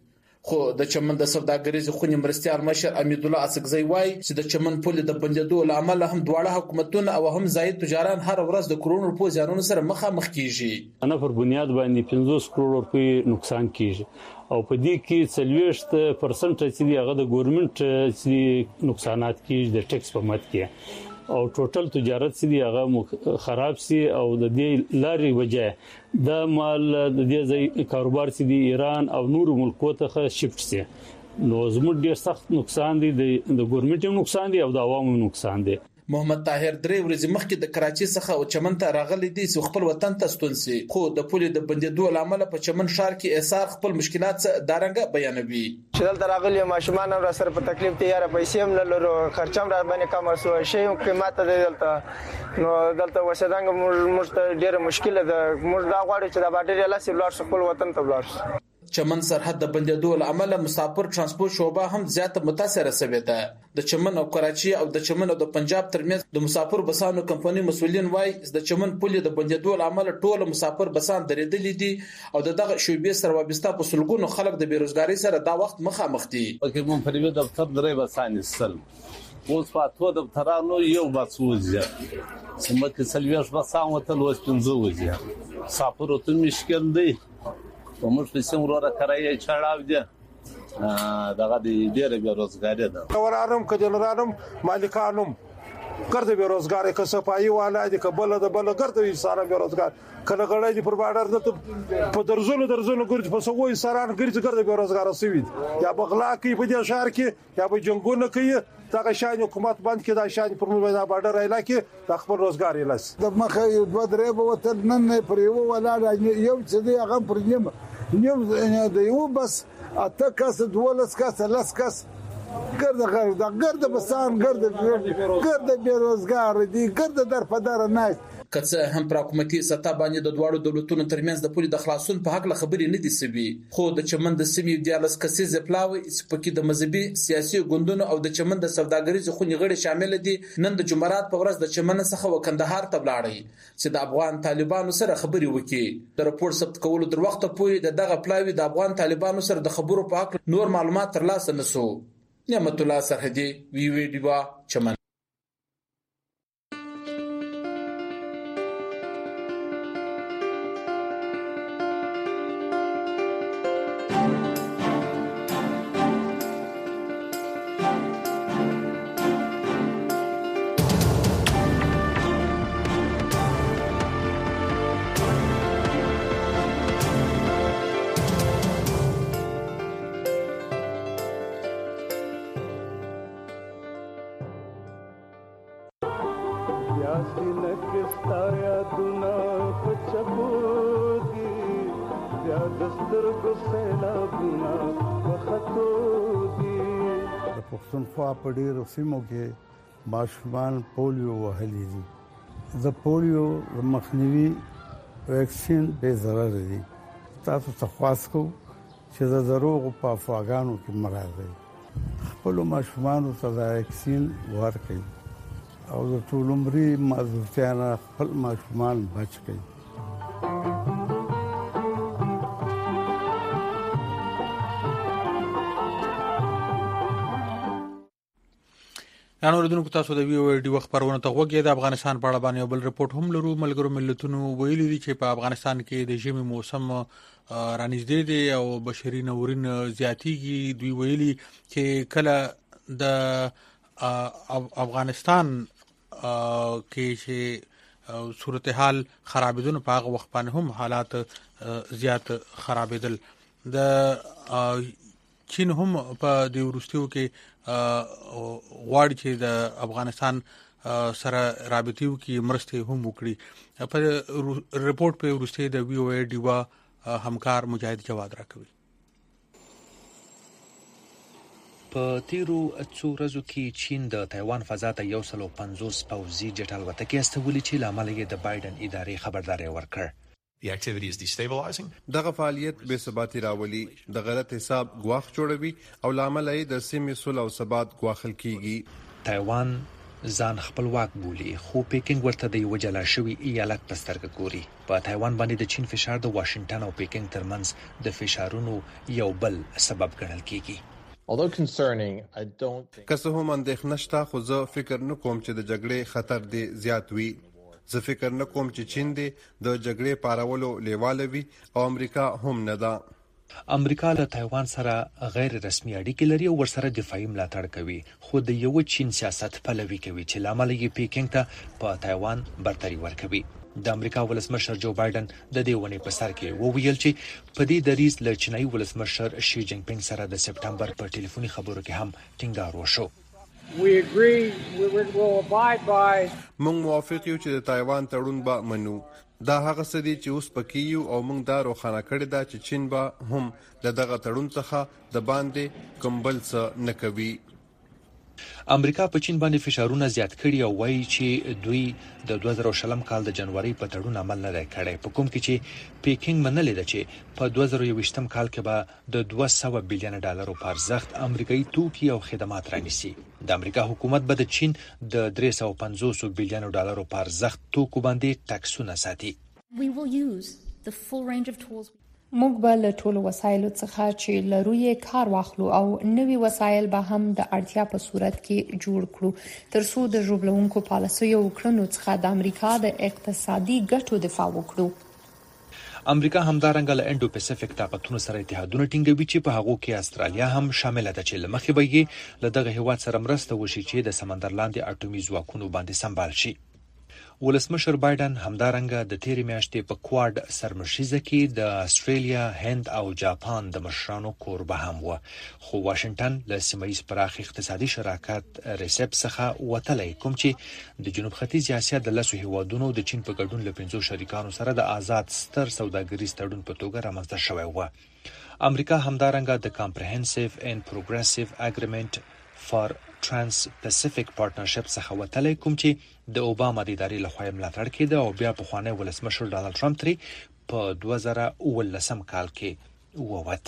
خو د چمن د سوداګریز خونې مرستيال مشر امید الله اسقزی وایي چې د چمن پل د بندیدو لامل هم دواړه حکومتونه او هم زاید تجاران هر ورځ د کروڑ روپیو زیانونو سره مخامخ کیږي. انا پر بنیاد باندې 50 کروڑ روپیو نقصان کیږي او په دې کې 40% چې هغه د ګورنمنت چې نقصانات کیږي د ټیکس په مت کې او ټوټل تجارت سي هغه خراب سي او د دې لارې وجه د مال د دې کاروبار سي د ایران او نور ملکو ته شفت سي نو زموږ ډیر سخت نقصان دي د ګورنمنت نقصان دي او د عوامو نقصان دي. محمد طاهر درې ورځې مخکې د کراچي څخه او چمن ته راغلي دي چې خپل وطن ته ستون سي خو د پولې د بندیدو لامل په چمن ښار کې احسار خپل مشکلات دارنګه بیانوي. چې دلته راغلي ماشومان را سره په تکلیف تیار پیسې هم لرو خرچم را باندې کم شو شی قیمت دلته نو دلته وسدانګ موږ ته ډیره مشکل ده موږ دا غواړو چې دا باندې لاسي بلار خپل وطن ته بلار. چمن سرحد د بندیدو لامل مسافر ترانسپورت شعبه هم زیاته متاثره شوې ده. د چمن او کراچي او د چمن او د پنجاب ترمنځ د مسافر بسانو کمپنی مسؤلین وایي د چمن پولې د بندیدو لامل ټول مسافر بسان درېدلې دي او دغه شوبې سره وابسته په سلګونو خلک د بیروزګاری سره دا وخت مخامخ دي. پکې مون پرېوي دفتر درې بسان سل اوس پاتو دفترانو یو بسوځي سمکه سلویش بسان وتل اوس پنځه وځي مسافر ته مشکل دی په موږ په سیمه وروره کرایه چړاو دي دغه ډېر بیروزګاری ده ورانم کډلرانم مالکانم ګرځي بیروزګاری که صفایي والا دي کبل د بل ګرځي ساره بیروزګار کله غړای دي پر باډر د په درزونو ګرځي په سوي ساران ګرځي بیروزګار سوي یا بغلا کې په دې شهر کې یا په جنگونو کې دا شان حکومت باندې کې دا شان پر موږ دا باډر علاقې د خپل روزګار لاس د مخه دوه درې به وتل نن پر یو ولا یو چې دی هغه پر نیم د یو بس اته کس دولس کس لس کس ګرد بسان ګرد بیروزګار دي ګرد در په در نه کڅه هم پر حکومتي سطح باندې د دوړو دولتونو ترمنځ د پولې د خلاصون په حق له خبرې نه دي سوي خو د چمن د سیمې دیالس کسي پلاوي سپکې د مذهبي سیاسي ګوندونو او د چمن د سوداګریز خونې غړي شامل دي نن د جمعرات په ورځ د چمن څخه وکندهار ته ولاړی چې د افغان طالبانو سره خبري وکړي د راپور ثبت کولو در وخت پورې دغه پلاوي د افغان طالبانو سره د خبرو په حق نور معلومات ترلاسه نسو. نعمت الله سرحدي وی ډیوا چمن. پښتونخوا په ډیرو سیمو کې ماشومان پولیو وهلي دي. د پولیو مخنیوي ویکسین به ضرر دي. تاسو ته خواست کوم چې د دروغ په افواګانو کې مراد خپل ماشومان ته د ویکسین ورکړي او د ټول عمري معذورتیا خپل ماشومان بچ کړي. نن ورځو تاسو د ویو ډي وخت پرونه ته وګورئ د افغانستان په اړه باندې بل رپورت هم لرو. ملګرو ملتونو ویلي دي چې په افغانستان کې د ژمي موسم رانږدې دی او بشري ناورین زیاتیږي. دوی ویلي چې کله د افغانستان کې چې صورتحال خرابېدون په هغه وخت باندې هم حالات زیات خرابېدل. د چین هم په د ورستیو کې غواړي چې د افغانستان سره رابطیو کې مرسته هم وکړي. په رپورت په ورسته د وی او ای ډیوا همکار مجاهد جواد راکوي. په تیرو څو ورځو کې چین د تایوان فضا ته 150 پوځي جټ الوتکې استولې چې لامل یې د بایدن ادارې خبرداري ورکړ. دغه فعالیت به ثبات راولي د غلط حساب غواخ جوړوي او لامل یې د سیمې صلح او ثبات غواخل کیږي. تایوان ځان خپلواک بولي، خو پیکنګ ورته د یو جلا شوي ایالت په سترګه ګوري. په تایوان باندې د چین فشار د واشنگټن او پیکنګ ترمنځ د فشارونو یو بل سبب ګڼل کیږي. که څه هم اندېښنه شته، خو زه فکر نه کوم چې د جګړې خطر دې زیات وي. زه فکر نه کوم چې چین دې د جګړې پارولو لیواله وي او امریکا هم نه ده. امریکا له تایوان سره غیر رسمي اړیکې لري او ورسره دفاعي ملاتړ کوي، خو د یو چین سیاست پلوي کوي چې لامل یې پیکنګ ته په تایوان برتري ورکوي. د امریکا ولسمشر جو بایدن د دې ونې په سر کې وویل چې په دې دریځ له چینایي ولسمشر شي جین پینګ سره د سپټمبر په ټلیفوني خبرو کې هم ټینګار وشو. موږ موافق یو چې د تایوان تړون به منو. دا هغه څه دي چې اوس پکې یو او موږ دا روښانه کړې ده چې چین به هم د دغه تړون څخه د باندې کوم بل څه نه کوي. امریکا په چین باندې فشارونه زیات کړي او وایي چې دوی د 2020 کال د جنوري په تړون عمل نه دی کړی، په کوم کې چې پیکنګ منلې ده چې په 2021 کال کې به د 200 بلین ډالرو په ارزښت امریکایي توکي او خدمات رانیسي. د امریکا حکومت به د چین د 350 بلین ډالرو په ارزښت توکو باندې ټکسونه ساتي. موږ به له ټولو وسایلو څخه چې لرو یې کار واخلو او نوي وسایل به هم د اړتیا په صورت کې جوړ کړو ترڅو د ژوبلونکو پالیسیو او کړنو څخه د امریکا د اقتصادي ګټو دفاع وکړو. امریکا همدارنګه له انډو پیسفیک طاقتونو سره اتحادونه ټینګوي چې په هغو کې استرالیا هم شامله ده چې له مخې به یې له دغه هیواد سره مرسته وشي چې د سمندر لاندې اټومي ځواکونو باندې سمبال شي. ولسمشر بایدن همدارنګه د تیرې میاشتې په کواد سرمشیزه کې د استرالیا، هند او جاپان د مشرانو کوربه هم و، خو واشنگټن له سیمه‌ییز پراخ اقتصادي شراکت ریسپ څخه وتلی، کوم چې د جنوب ختیځ اسیا د 10 هیوادونو د چین په ګډون له 5 شریکانو سره د آزاد ستر سوداګریز تړون په توګه رامنځته شوی و. امریکا همدارنګه د کمپریهنسیو اینڈ پروګریسیو اګریمنت فار ترانس پیسفیک پارټنرشپ څخه وتلی، کوم چې د اوباما د ادارې لخوا ملاتړ کېده او بیا پخوانی ولسمشر ډانلډ ټرمپ ترې په 2019 کال کې ووت.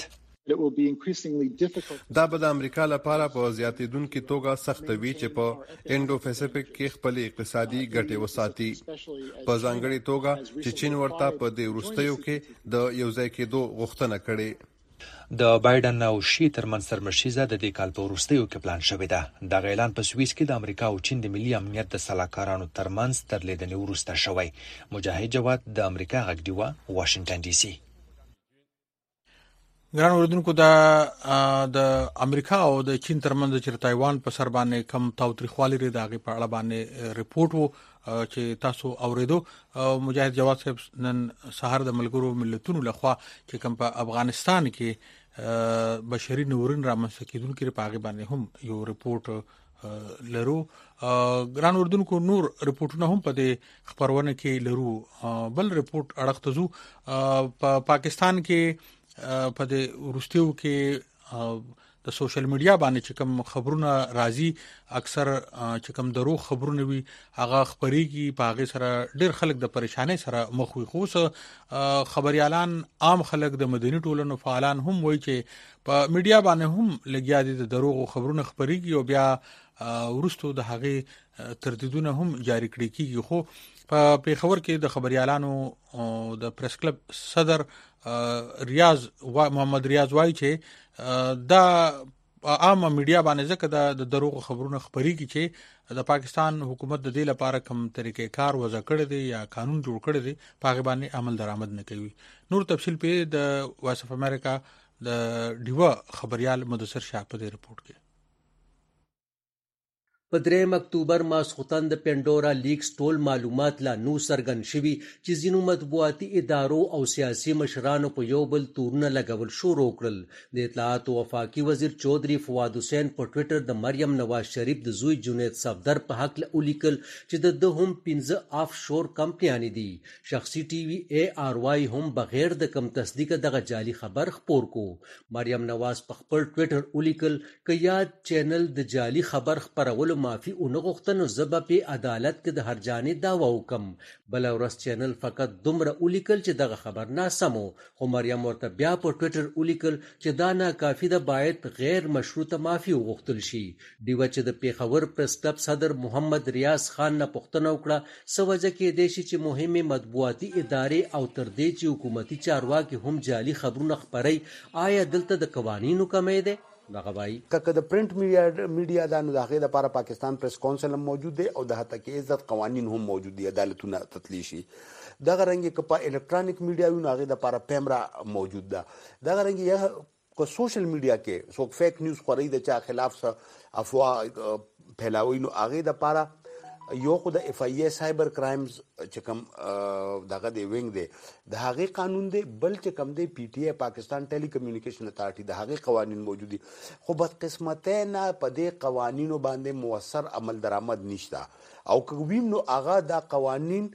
دا به د امریکا لپاره په زیاتېدونکې توګه سخته وي چې په انډو پیسفیک کې خپل اقتصادي ګټې وساتي، په ځانګړې توګه چې چین ورته په دې وروستیو کې د یوځای کېدو غوښتنه کړې. د بایدن او شي ترمنځ سرمشیزه د دې کال په وروستیو کې پلان شوې ده. دغه اعلان په سویس کې د امریکا او چین د ملي امنیت د سلاکارانو ترمنځ تر لیدنې وروسته شوی. مجاهد جواد، د امریکا غږ ډیوه، واشنگټن ډي سي. ګران اوریدونکو، د امریکا او د چین ترمنځ چې تایوان په سر باندې کم تاوتریخوالي لري دغه په اړه باندې ریپورت وو چې تاسو اوریدو. مجاهد جواد صاحب نن سهار د ملګرو ملتونو لخوا چې کوم په افغانستان کې بشري نورین رامنځته کېدونکو په هغه باندې هم یو ریپورت لرو. ګران اوریدونکو، نور ریپورتونه هم په دې خبرونه کې لرو. بل ریپورت اړخته زو په پاکستان کې په دې ورستیو کې د سوشل میډیا باندې چې کوم خبرونه راځي اکثر چې کوم درو خبرونه وي هغه خبريږي، په هغه سره ډېر خلک د پریشانۍ سره مخ وي. خو خبريالان عام خلک د مدني ټولنو فعالان هم وایي چې په میډیا باندې هم لګیا دي د دروغ خبرونه خبريږي او بیا ورستو د هغه تردیدونه هم جاری کړي کیږي. خو په پیښور کې د خبريالانو د پریس کلب صدر محمد ریاض وایي چې دا عامه میډیا باندې ځکه د دروغ خبرونه خبريږي چې د پاکستان حکومت د دې لپاره کوم طریقې کار وضع کړی دی یا قانون جوړ کړی دی په هغه باندې عمل درآمد نه کوي. نور تفصیل په د وایس اف امریکا د ډیوا خبريال مدثر شاه په دې رپورت کې. په 3 اکتوبر ماسخوتن د پینډورا لیکس ټول معلومات لا نو سرګن شوي چې ځینو مطبوعاتي ادارو او سیاسي مشرانو په یو بل تورونه لګول شروع کړل. د اطلاعات او وفاقي وزیر چودري فواد حسین په ټوئیټر د مریم نواز شریف د زوی جنید صفدر په حق له ولیکل چې د هم 15 آف شور کمپنیانې دي. شخصي ټي وي ARY هم بغیر د کم تصدیق دغه جعلي خبر خپور کو. مریم نواز په خپل ټوئیټر ولیکل ک یاد چینل د جعلي خبر خپرولو معافي اونغختنو زبا په عدالت کې د هر جانب داوا وکم بل ورځ چینل فقط دومره ولیکل چې دغه خبر ناسمو خو مریم ورته بیا په ټوئیټر ولیکل چې دا نه کافي ده باید غیر مشروطه معافي وغوښتل شي دیو چې د پیښور پریس کلب صدر محمد ریاض خان نه پوښتنه وکړه سوجه کې د شي چې مهمه مطبوعاتي ادارې او تر دې چې حکومتي چارواکي هم جعلي خبرونه خپري آیا دلته د قوانینو کمې ده دغوای که د پرنٹ میډیا د نو دغه لپاره پاکستان پریس کونسل موجود دی او د حتی کې عزت قوانین هم موجود دي عدالتونه تطلیع شي دغه رنګ کې په الکترونیک میډیا یو هغه لپاره پیمرا موجود ده دغه رنګ یا کو سوشل میډیا کې څوک فیک نیوز خوري د چا خلاف افواه پھیلاوي نو هغه لپاره یو خو د اف ای سایبر کرایمز چې کوم دغه دی وینګ دی د هغه قانون دی بل چې کوم دی پی ټی ای پاکستان ټیلی کمیونیکیشن اتارټي د هغه قوانین موجود دي خو بد قسمته نه په دې قوانینو باندې موثر عمل درآمد نشته او کوم نو هغه د قوانین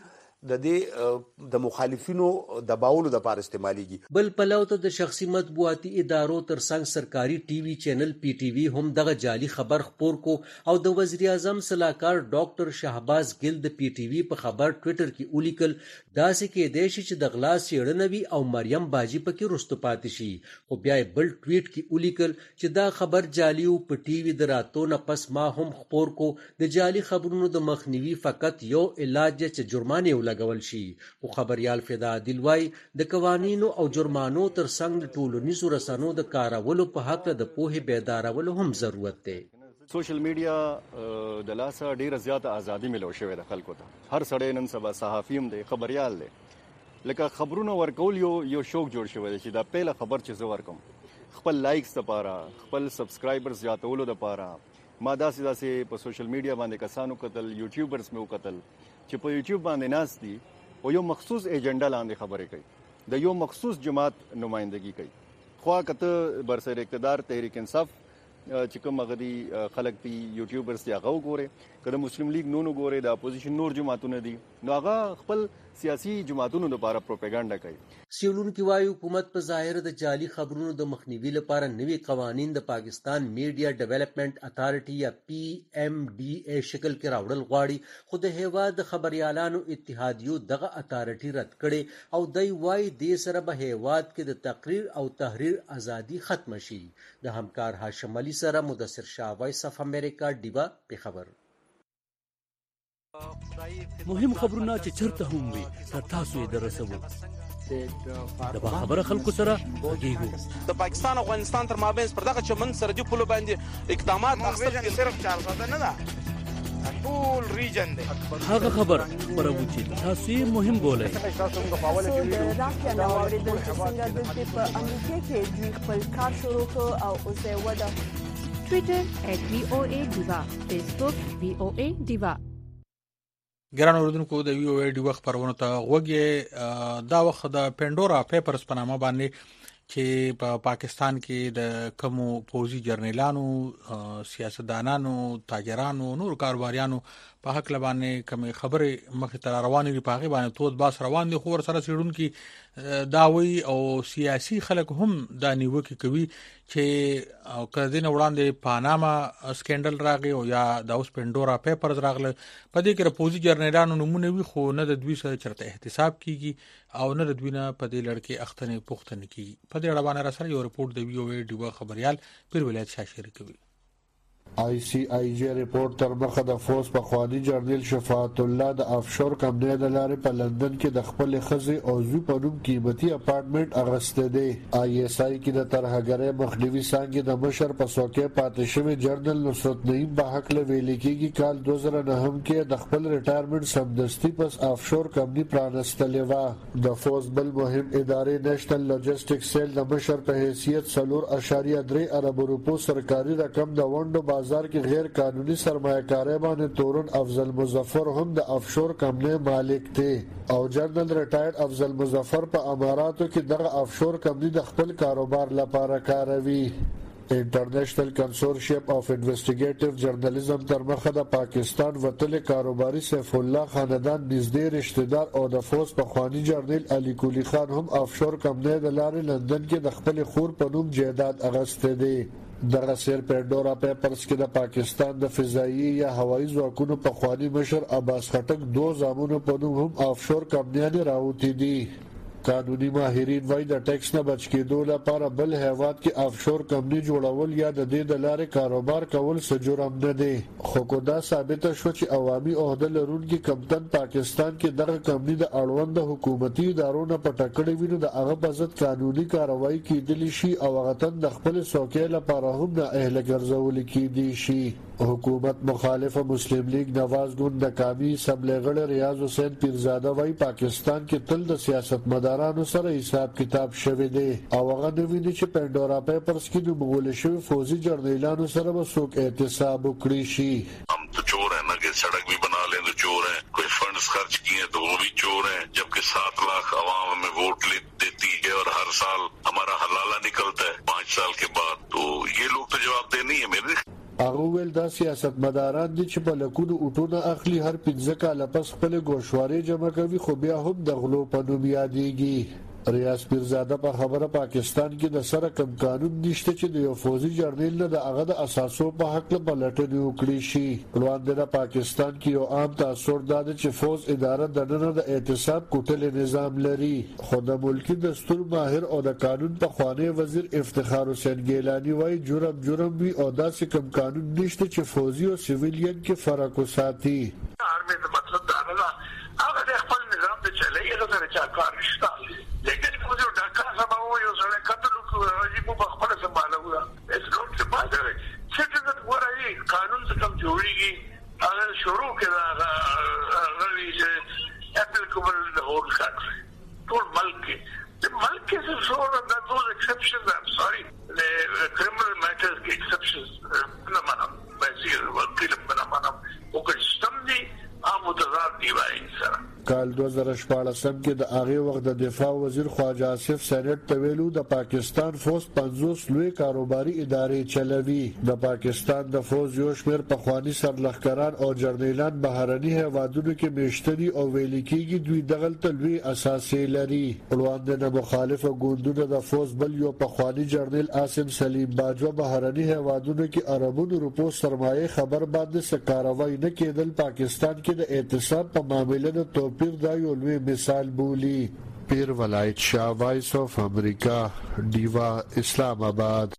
د مخالفینو دباولو د پاره استعماليږي بل پلو ته د شخصي مطبوعاتي ادارو ترڅنګ سرکاري ټي وي چینل پی ټي وي هم دغه جعلي خبر خپور کو او د وزیر اعظم صلاحکار ډاکټر شهباز ګل د پی ټي وي په خبر ټوئیټر کې ولیکل داسې کې د شي چې د غلا سیړنوي او مریم باجی پکې رستو پاتې شي خو بیا بل ټویټ کې ولیکل چې دا خبر جعلي او په ټي وي دراتو نه پس ما هم خپور کو د جعلي خبرونو د مخنیوي فقط یو علاج چې جرمانه لګول شي او خبريال فدا دلوي د قوانینو او جرمانو ترڅنګ ټولنیزو رسنیو د کارولو په حق د پوهې بیدارولو هم ضرورت دی سوشل میډیا د لاسه ډیره زیاته ازادي ملو شوې د خلکو ته هر سړی نن سبا صحافي هم دی خبريال دی لکه خبرونه ورکول یو شوق جوړ شوی دی چې دا پیله خبر چې زه ورکم خپل لایکس لپاره خپل سبسکرایبرز زیاتولو لپاره ما داسې په سوشل میډیا باندې کسانو قتل یوټیوبرز مې وکتل چې په یوټیوب باندې ناس دي او یو مخصوص ایجنډا لاندې خبرې کوي د یو مخصوص جماعت نمائندګي کوي خو کته برسر اقتدار تحریک انصاف چې کوم غدي خلک دي یوټیوبرز دی هغه وګوره کله مسلم لیگ نو ګوره د اپوزیشن نور جماعتونه دي نو هغه خپل سیاسي جماعتونو لپاره پروپاګاندا کوي سیولونکو وايي حکومت په ظاهر د جعلي خبرونو د مخنیوي لپاره نوي قوانين د پاکستان میډیا ډیولپمنٹ اتارټي یا پی ایم ډي ای شکل کې راوړل غواړي خو د هیواد د خبريالانو اتحادیو دغه اتارټي رد کړي او دوی وايي د سره به هیواد کې د تقریر او تحریر ازادي ختم شي د همکار هاشم علي سره مدثر شاه وایس اف امریکا ډیوا په خبر مهم خبرونه چې چرته هم وي تر تاسو یې درسوو د خبره خلکو سره غږیږو د پاکستان او افغانستان تر مابین پر دغه چمن سرحدي پولو باندې اقدامات اخیستل کېږي صرف 400 نه ده ټول ریجن دی هغه خبر پرو چې تاسو یې مهم بولئ تاسو د راکیا نو اوریدل چې څنګه د په امریکا کې دوی خپل کار شروع کړ او اوسه ودا ټوئیټر @VOA_Diva فیسبوک VOA Diva ګران اوردونکو د وی او ای ډي وخت پرونه ته غوږی دا وخت د پینډورا پیپرز په نامه باندې چې په پاکستان کې د کومو پوزي جرنیلانو سیاستدانانو تاجرانو نور کاروباریانو په حق لبانې کوم خبره مخ ته روانې دي په هغه باندې توت باس روان دي خو ور سره سړونکو داوی او سیاسي خلک هم دا نیوکه کوي چې کله نه وړاندې پاناما سکینډل راغی او یا د اوس پینډورا پیپرز راغله په دې کې پوزي جرنیلانو نمونه وي خو نه د دوی سره چرته احتساب کیږي او نه د دوی نه په دې لړ کې اختنې پوښتنه کیږي په دې اړه باندې را سره یو رپورت د وی او ای ډیوا خبريال پیر ولایت شاشری کوي آئی سی آئی جی رپورت تر مخه د فوز په خواني جرنیل شفاعت الله د افشور کمپنۍ د لارې په لندن کې د خپل خزي او زوی په نوم قیمتي اپارټمنټ اغسته دی آئی اس آئی کې د ترهګرۍ مخنیوي څنګه د مشر په څوکۍ پاتې شوی جرنل نصرت نعیم په حق له ویل کېږي کال 2009 کې د خپل ریټایرمنټ سمدستي پس افشور کمپنۍ پرانستلې و د فوز بل مهم ادارې نېشنل لوجستیک سیل د مشر په حیثیت 4.3 ارب روپو سرکاري رقم د وندو بازار کې غیر قانوني سرمایه‌کاري باندې تورن افضل مظفر هم د افشور کمپنۍ مالک دی او جنرال ریټایرډ افضل مظفر په اماراتو کې دغه افشور کمپنۍ د خپل کاروبار لپاره کاروي انټرنیشنل کنسورشیم اف انویسټیګیټیو جرنالیزم تر مخه د پاکستان وتل کاروباري سیف الله خاندان نږدې رشتہ دار او د فوز په خواني جرنیل علي کولی خان هم افشور کمپنۍ د لارې لندن کې د خپل خور په نوم جیداد اغسته دی دغه سیر پینډورا پیپرز کې د پاکستان د فضایي یا هوایي ځواکونو پخوانی مشر عباس خټک 2 زامنو په نوم هم آفشور کمپنیانې راوتی دي. قانوني ماهرین وايي د ټیکس نه بچ کېدو لپاره بل هیواد کې آفشور کمپنی جوړول یا د دې د لارې کاروبار کول څه جرم نه دی، خو کو دا ثابته شو چې عوامي عہده لرونکي کمپن پاکستان کې دغه کمپنی د اړوند حکومتي ادارو نه پټه کړې وي نو د هغه په ضد قانوني کاروایی کېدلی شي او هغه تن د خپل څوکۍ لپاره هم نااهله ګرځول کېدی شي. حکومت مخالفه مسلم لیگ نواز ګوند د کامی سبلغړ ریاض حسین پیرزاده وايي پاکستان کې تل د سیاستمدارانو سره حساب کتاب شوی دی او هغه نویني چې پینډورا پیپرز کې د مغول شوی فوزي جرنیلانو سره به څوک احتساب وکړي شي. हम तो चोर हैं ना कि सड़क भी बना लें तो चोर हैं, कोई फंड्स खर्च किए तो वो भी चोर हैं, जबकि 7 लाख आवाम हमें वोट देती है और हर साल हमारा हलाला निकलता है 5 साल के बाद, तो ये लोग तो जवाब दे नहीं है मेरे. هغه ویل دا سیاستمداران دي چې په لکونو اوټونه اخلي هر 15 کاله پس خپل ګوشواري جمع کوي خو بیا هم د غلو په نوم یادېږي. ریاض پیرزاده په خبره پاکستان کې د سره کم قانون نشته چې د یو فوزي جرنیل نه د هغه د اساسو په حق له پلټنې وکړي شي. وړاندې د پاکستان کې یو عام تاثر دا دی چې فوز اداره د نن د اعتصاب کوټل نظام لري، خو د ملکی دستور ماهر او د قانون په خوانی وزیر افتخار حسین ګیلانی وايي جرم وی او داسې کم قانون نشته چې فوزي او سیویلین کې فرق وساتي. مطلب دا نه هغه خپل نظام د چلایي غوښتنه چا کار نشته، لیکن فوزي او ډاکټر سبا یو سره کتل کوي په خپل سمبالو دا اس نوټ څه پاتره چې د ورایي قانون څخه جوړیږي هغه شروع کړه هغه چې اپلیکیبل د هول کنټری ټول ملک کې څه شو دا دوز ایکسپشنز I'm sorry the criminal matters کې exceptions نه منم بسیر وکیل نه منم او که سم دي متضاد دی وایي سره. کال 2014 کې د هغه وخت د دفاع وزیر خواجه آصف سینټ ته ویلو د پاکستان فوز 50 لوی کاروباري ادارې چلوي. د پاکستان د فوز یو شمېر پخوانی سرلښکران او جرنیلان بهرني هیوادونو کې میشتري او ویل کېږي دوی دغلته لوی اساسې لري. وړاندې د مخالفه ګوندونو د فوز بل یو پخوانی جرنیل عاصم سلیم باجوه بهرني هیوادونو کې اربونو روپو سرمایه خبر باندې څه کاروایی نه کېدل پاکستان کې د اعتصاب په معاملې د توپیر دا یو لوی مثال بولی. پیر ولایت شاه وایس آف امریکا ډیوا اسلام آباد.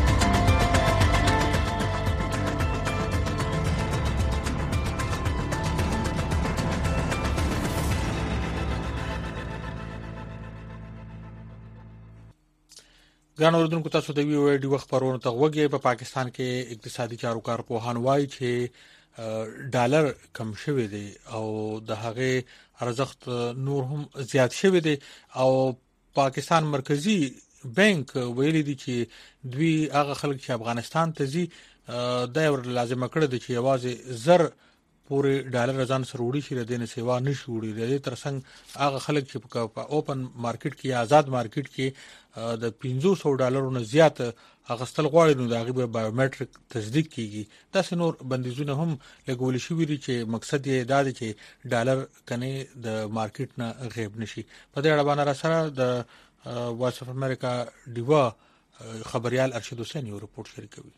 ګران اوردونکو تاسو د ویو ډیو خبرونو ته وګورئ. په پاکستان کې اقتصادي چارو کارپوهان وایي چې ډالر کم شوی دی او د هغه ارزښت نور هم زیات شوی دی او پاکستان مرکزی بانک ویلي دی چې دوی هغه خلک چې افغانستان ته ځي دا ور لازم کړی دی چې یوازې زر پورې ډالر ځان سره وړي شي ردینه سیوا نشي وړي. د ترڅنګ هغه خلک چې په اوپن مارکیټ کې آزاد مارکیټ کې د 500 ډالرونو زیات اغستل غواړي نو دغه به بایومټریک تصدیق کیږي. دا نور بندیزونه هم لګول شوی دي چې مقصد یې دا دی چې ډالر کني د مارکیټ نه غیب نشي. په دې اړه باندې سره د وایس اف امریکا ډیوا خبريال ارشد حسین یو رپورت شریکوي.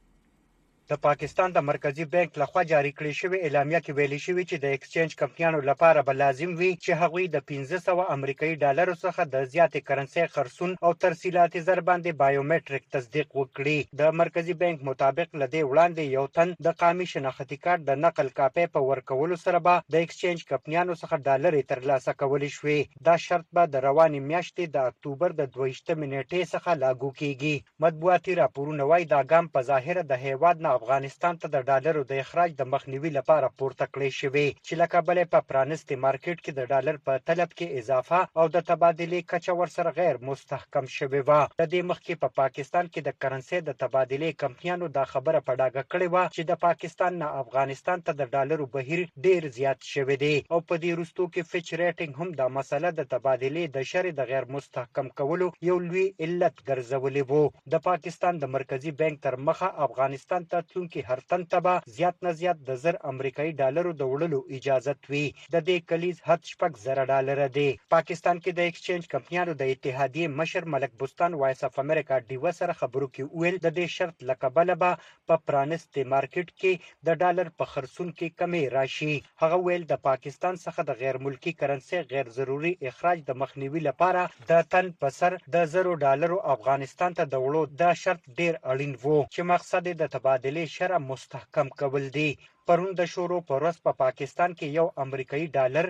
د پاکستان د مرکزی بانک لخوا جاری کړی شوی اعلامیه کې ویلي شوی چې د ایکسچینج کمپنیانو لپاره به لازم وي چې هغوی د 1500 امریکایي ډالرو څخه د زیاتې کرنسي خرڅون او ترسیلات زر باندې بایومټریک تصدیق وکړي. د مرکزی بانک مطابق لدې وړاندې یو تن د قومي شناختی کارت د نقل کاپي په ورکولو سره به د ایکسچینج کمپنیانو څخه ډالر ترلاسه کولی شوی. دا شرط به د روانې میاشتې د اکتوبر د 22 نیټې څخه لاګو کیږي. مطبوعاتي راپورونه وايي دا ګام په ظاهر د هیواد افغانستان ته د ډالرو د اخراج د مخنیوي لپاره پورته کړی شوی چې لکه بلې په پرانستي مارکیټ کې د ډالر په طلب کې اضافه او د تبادلې کچه ورسره غیر مستحکم شوی و. د دې مخکې په پاکستان کې د کرنسي د تبادلې کمپنیانو دا خبره په ډاګه کړې و چې د پاکستان نه افغانستان ته د ډالرو بهیر ډیر زیات شوی دی او په دې وروستو کې فچ ریټینګ هم د مسله د تبادلې د شر د غیر مستحکم کولو یو لوی علت ګرځولې وو. د پاکستان د مرکزی بانک تر مخه افغانستان ته راتلونکي هر تن ته زیات نه زیات د 1000 امریکایي ډالرو د وړلو اجازه وي. د دې کلیز حد $6,000 دی. پاکستان کې د ایکسچینج کمپنیانو د اتحادیې مشر ملک بوستان وایس اف امریکا ډیو سره خبرو کې ویل د دې شرط لکبله به په پرانستي مارکیټ کې د ډالر په خرڅون کې کمی راشي. هغه ویل د پاکستان څخه د غیر ملکی کرنسي غیر ضروري اخراج د مخنیوي لپاره د تن په سر د $1,000 افغانستان ته د وړو دا شرط ډیر اړین وو چې مقصد د تبادلې شرح مستحکم کول دی. پرون د شورو په ورځ په پاکستان کې یو امریکایي ډالر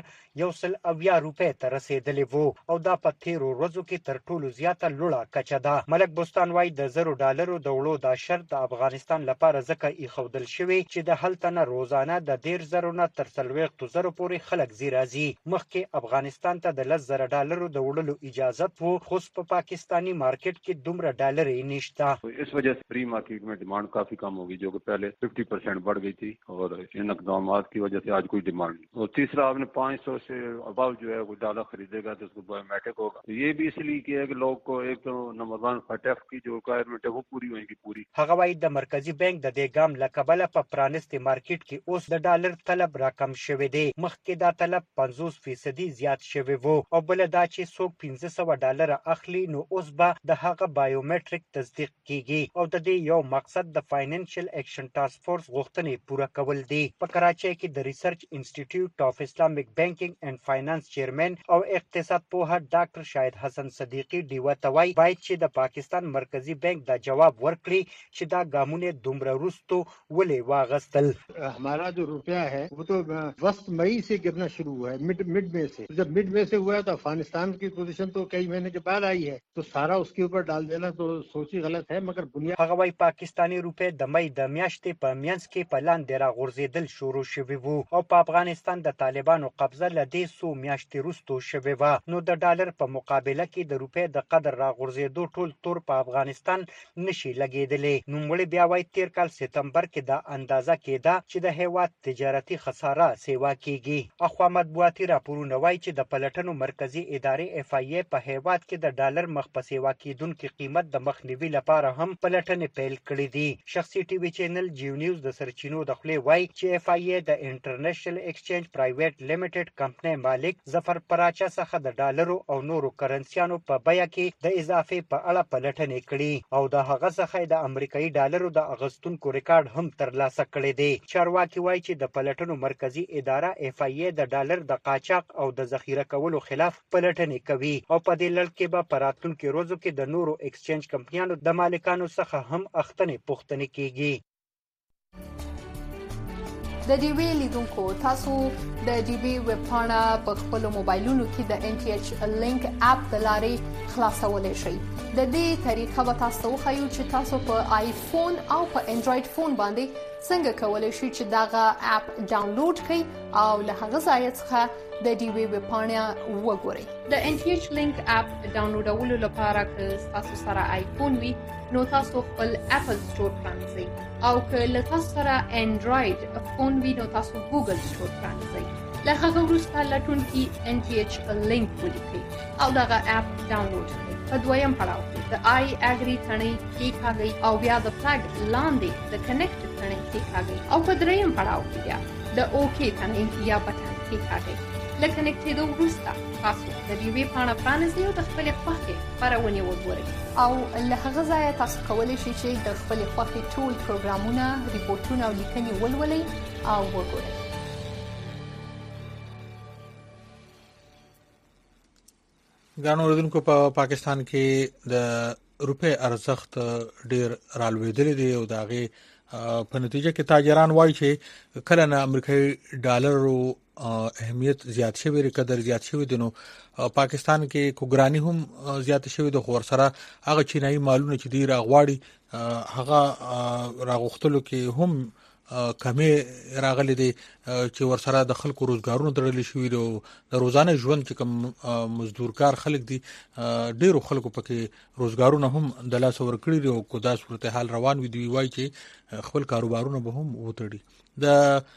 170 روپۍ ته رسیدلی وو او دا په تیرو ورځو کې تر ټولو زیاته لوړه کچه ده. ملک بوستان وايي د $1,000 د وړو دا شرط د افغانستان لپاره ځکه ایښودل شوی چې د هلته نه روزانه د 10,000 نه تر 40,000 پورې خلک زی راځي. مخکې افغانستان ته د $10,000 د وړلو اجازه وو خو په پاکستانی مارکیٹ کې دومره ډالر یې نشته. इस वजह से फ्री मार्केट में डिमांड काफी कम होगी जो कि पहले 50% बढ़ गई थी और इन इकदामात की वजह से आज कोई डिमांड नहीं. और तीसरा आपने 500 से अबाव जो है कोई डॉलर खरीदेगा तो उसको बायोमेट्रिक होगा. तो ये भी इसलिए किया है कि लोग को एक तो नंबर 1 फटेफ की जो रिक्वायरमेंट है वो पूरी होगी पूरी. هغه وايي د مرکزی بانک د دې ګام لکبله په پرانستي مارکیټ کې اوس د ډالر طلب راکم شوی دی. مخکې دا طلب 50% زیات شوی وو او بل دا چې څوک $500 اخلي نو اوس به د هغه بایومټریک تصدیق کیږي او د دې یو مقصد د فاینانشل ایکشن ټاسک فورس غوښتنې پوره کول دي. په کراچۍ کې د ریسرچ انسټیټیوټ اف اسلامیک بانکینګ اینڈ فاینانس چیرمن او اقتصاد پوها ډاکټر شاهد حسن صدیقی ډیوه ته وایي باید چې د پاکستان مرکزی بانک دا جواب ورکړي چې دا ګامونه دومره وروستو ولې واغستل. हमारा जो रुपया है वो तो वस्त मई से गिरना शुरू हुआ है मिड में से. जब मिड में से हुआ तो अफगानिस्तान की पोजीशन तो कई महीने के बाद आई है तो सारा उसके ऊपर डाल देना तो सोची गलत है मगर बुनियाद هغه وايي پاکستانی روپے د مئی د میاشتې په میانس کې په لاندې راغورځېدل شروع شوي وو او په افغانستان د طالبانو قبضه له دې څو میاشتې وروسته شوې وه. نو د ډالر په مقابله کې د روپے د قدر راغورځېدو ټول تور په افغانستان نشي لګېدلی. نوموړي بیا وايي تیر کال سپتمبر کې دا اندازه کېده چې د هیواد تجارتي خساره سیوا کېږي. اخوا مطبوعاتي راپورونه وايي چې د پلټنو مرکزی ادارې اف ای ای په هیواد کې د ډالر مخ په سیوا کېدونکي قیمت د مخنیوي لپاره هم پلټنې پیل کړې دي. شخصي ټي وي چینل جیو نیوز د سرچینو د خولې وايي چې اف ای ای د انټرنیشنل ایکسچینج پرایویټ لیمیټډ کمپنۍ مالک ظفر پراچا څخه د ډالرو او نورو کرنسیانو په بیه کې د اضافې په اړه پلټنې کړې او د هغه څخه د امریکایي ډالرو د اغستونکو ریکارډ هم ترلاسه کړی دی. چارواکي وايي چې د پلټنو مرکزی اداره اف ای ای د ډالر د قاچاق او د ذخیره کولو خلاف پلټنې کوي او په دې لړ کې به په راتلونکو ورځو کې د نورو ایکسچینج کمپنیانو د مالکانو څخه هم اخته پوښتنې کیږي. د ډیوی لیدونکو تاسو د ډیوی ویب پاڼه په خپل موبایلونو کې د ان ټي ایچ لینک اپ د لارې خلاصولای شئ. د دې طریقه به تاسو وښیو چې تاسو په آیفون او په انډراید فون باندې څنګه کولای شئ چې دغه اپ ډاونلوډ کړئ او له هغه ځای څخه د ډیوی ویب پاڼه وګورئ. د ان ټي ایچ لینک اپ ډاونلوډولو لپاره که تاسو سره آیفون وي نو تاسو خپل اپل سٹور پرانځئ او که له تاسو سره انډراید فون وي نو تاسو ګوګل سٹور پرانځئ. له هغه وروسته لټونکي ان ټي ایچ لینک ولیکئ او دغه اپ ډاونلوډ کړئ. په دویم پړاو کې د آی اګری تڼۍ کېکاږئ او بیا د فلګ لاندې د کنیکټ تڼۍ کېکاږئ او په دریم پړاو کې بیا د اوکې تڼۍ یا بټن کېکاږئ. له کنیکټېدو وروسته تاسو د ډیوی پاڼه پرانیزئ او د خپلې خوښې خپرونې وګورئ او له هغه ځایه تاسو کولی شئ چې د خپلې خوښې ټول پروګرامونه ریپورټونه او لیکنې ولولئ او وګورئ. ګرانو اوریدونکو په پاکستان کې د روپے ارزښت ډیر رالوېدلی دی او د هغې په نتیجه کې تاجران وایي چې کله نه امریکایي ډالرو اهمیت زیات شوی دی قدر زیات شوی دی نو پاکستان کې کوګرانی هم زیات شوی د خور سره هغه چینایي مالونه چې دی راغواړي هغه راغختلو کې هم کمې راغلي دي چې ورسره د خلکو روزګارونو تړلي شوي دي او د روزانه ژوند چې کوم مزدورکار خلک دي ډیرو خلکو پکې روزګارونه هم د لاس ورکړي دي او کو دا صورتحال روان وي دی وایي چې خپل کاروبارونه به هم وتړي. د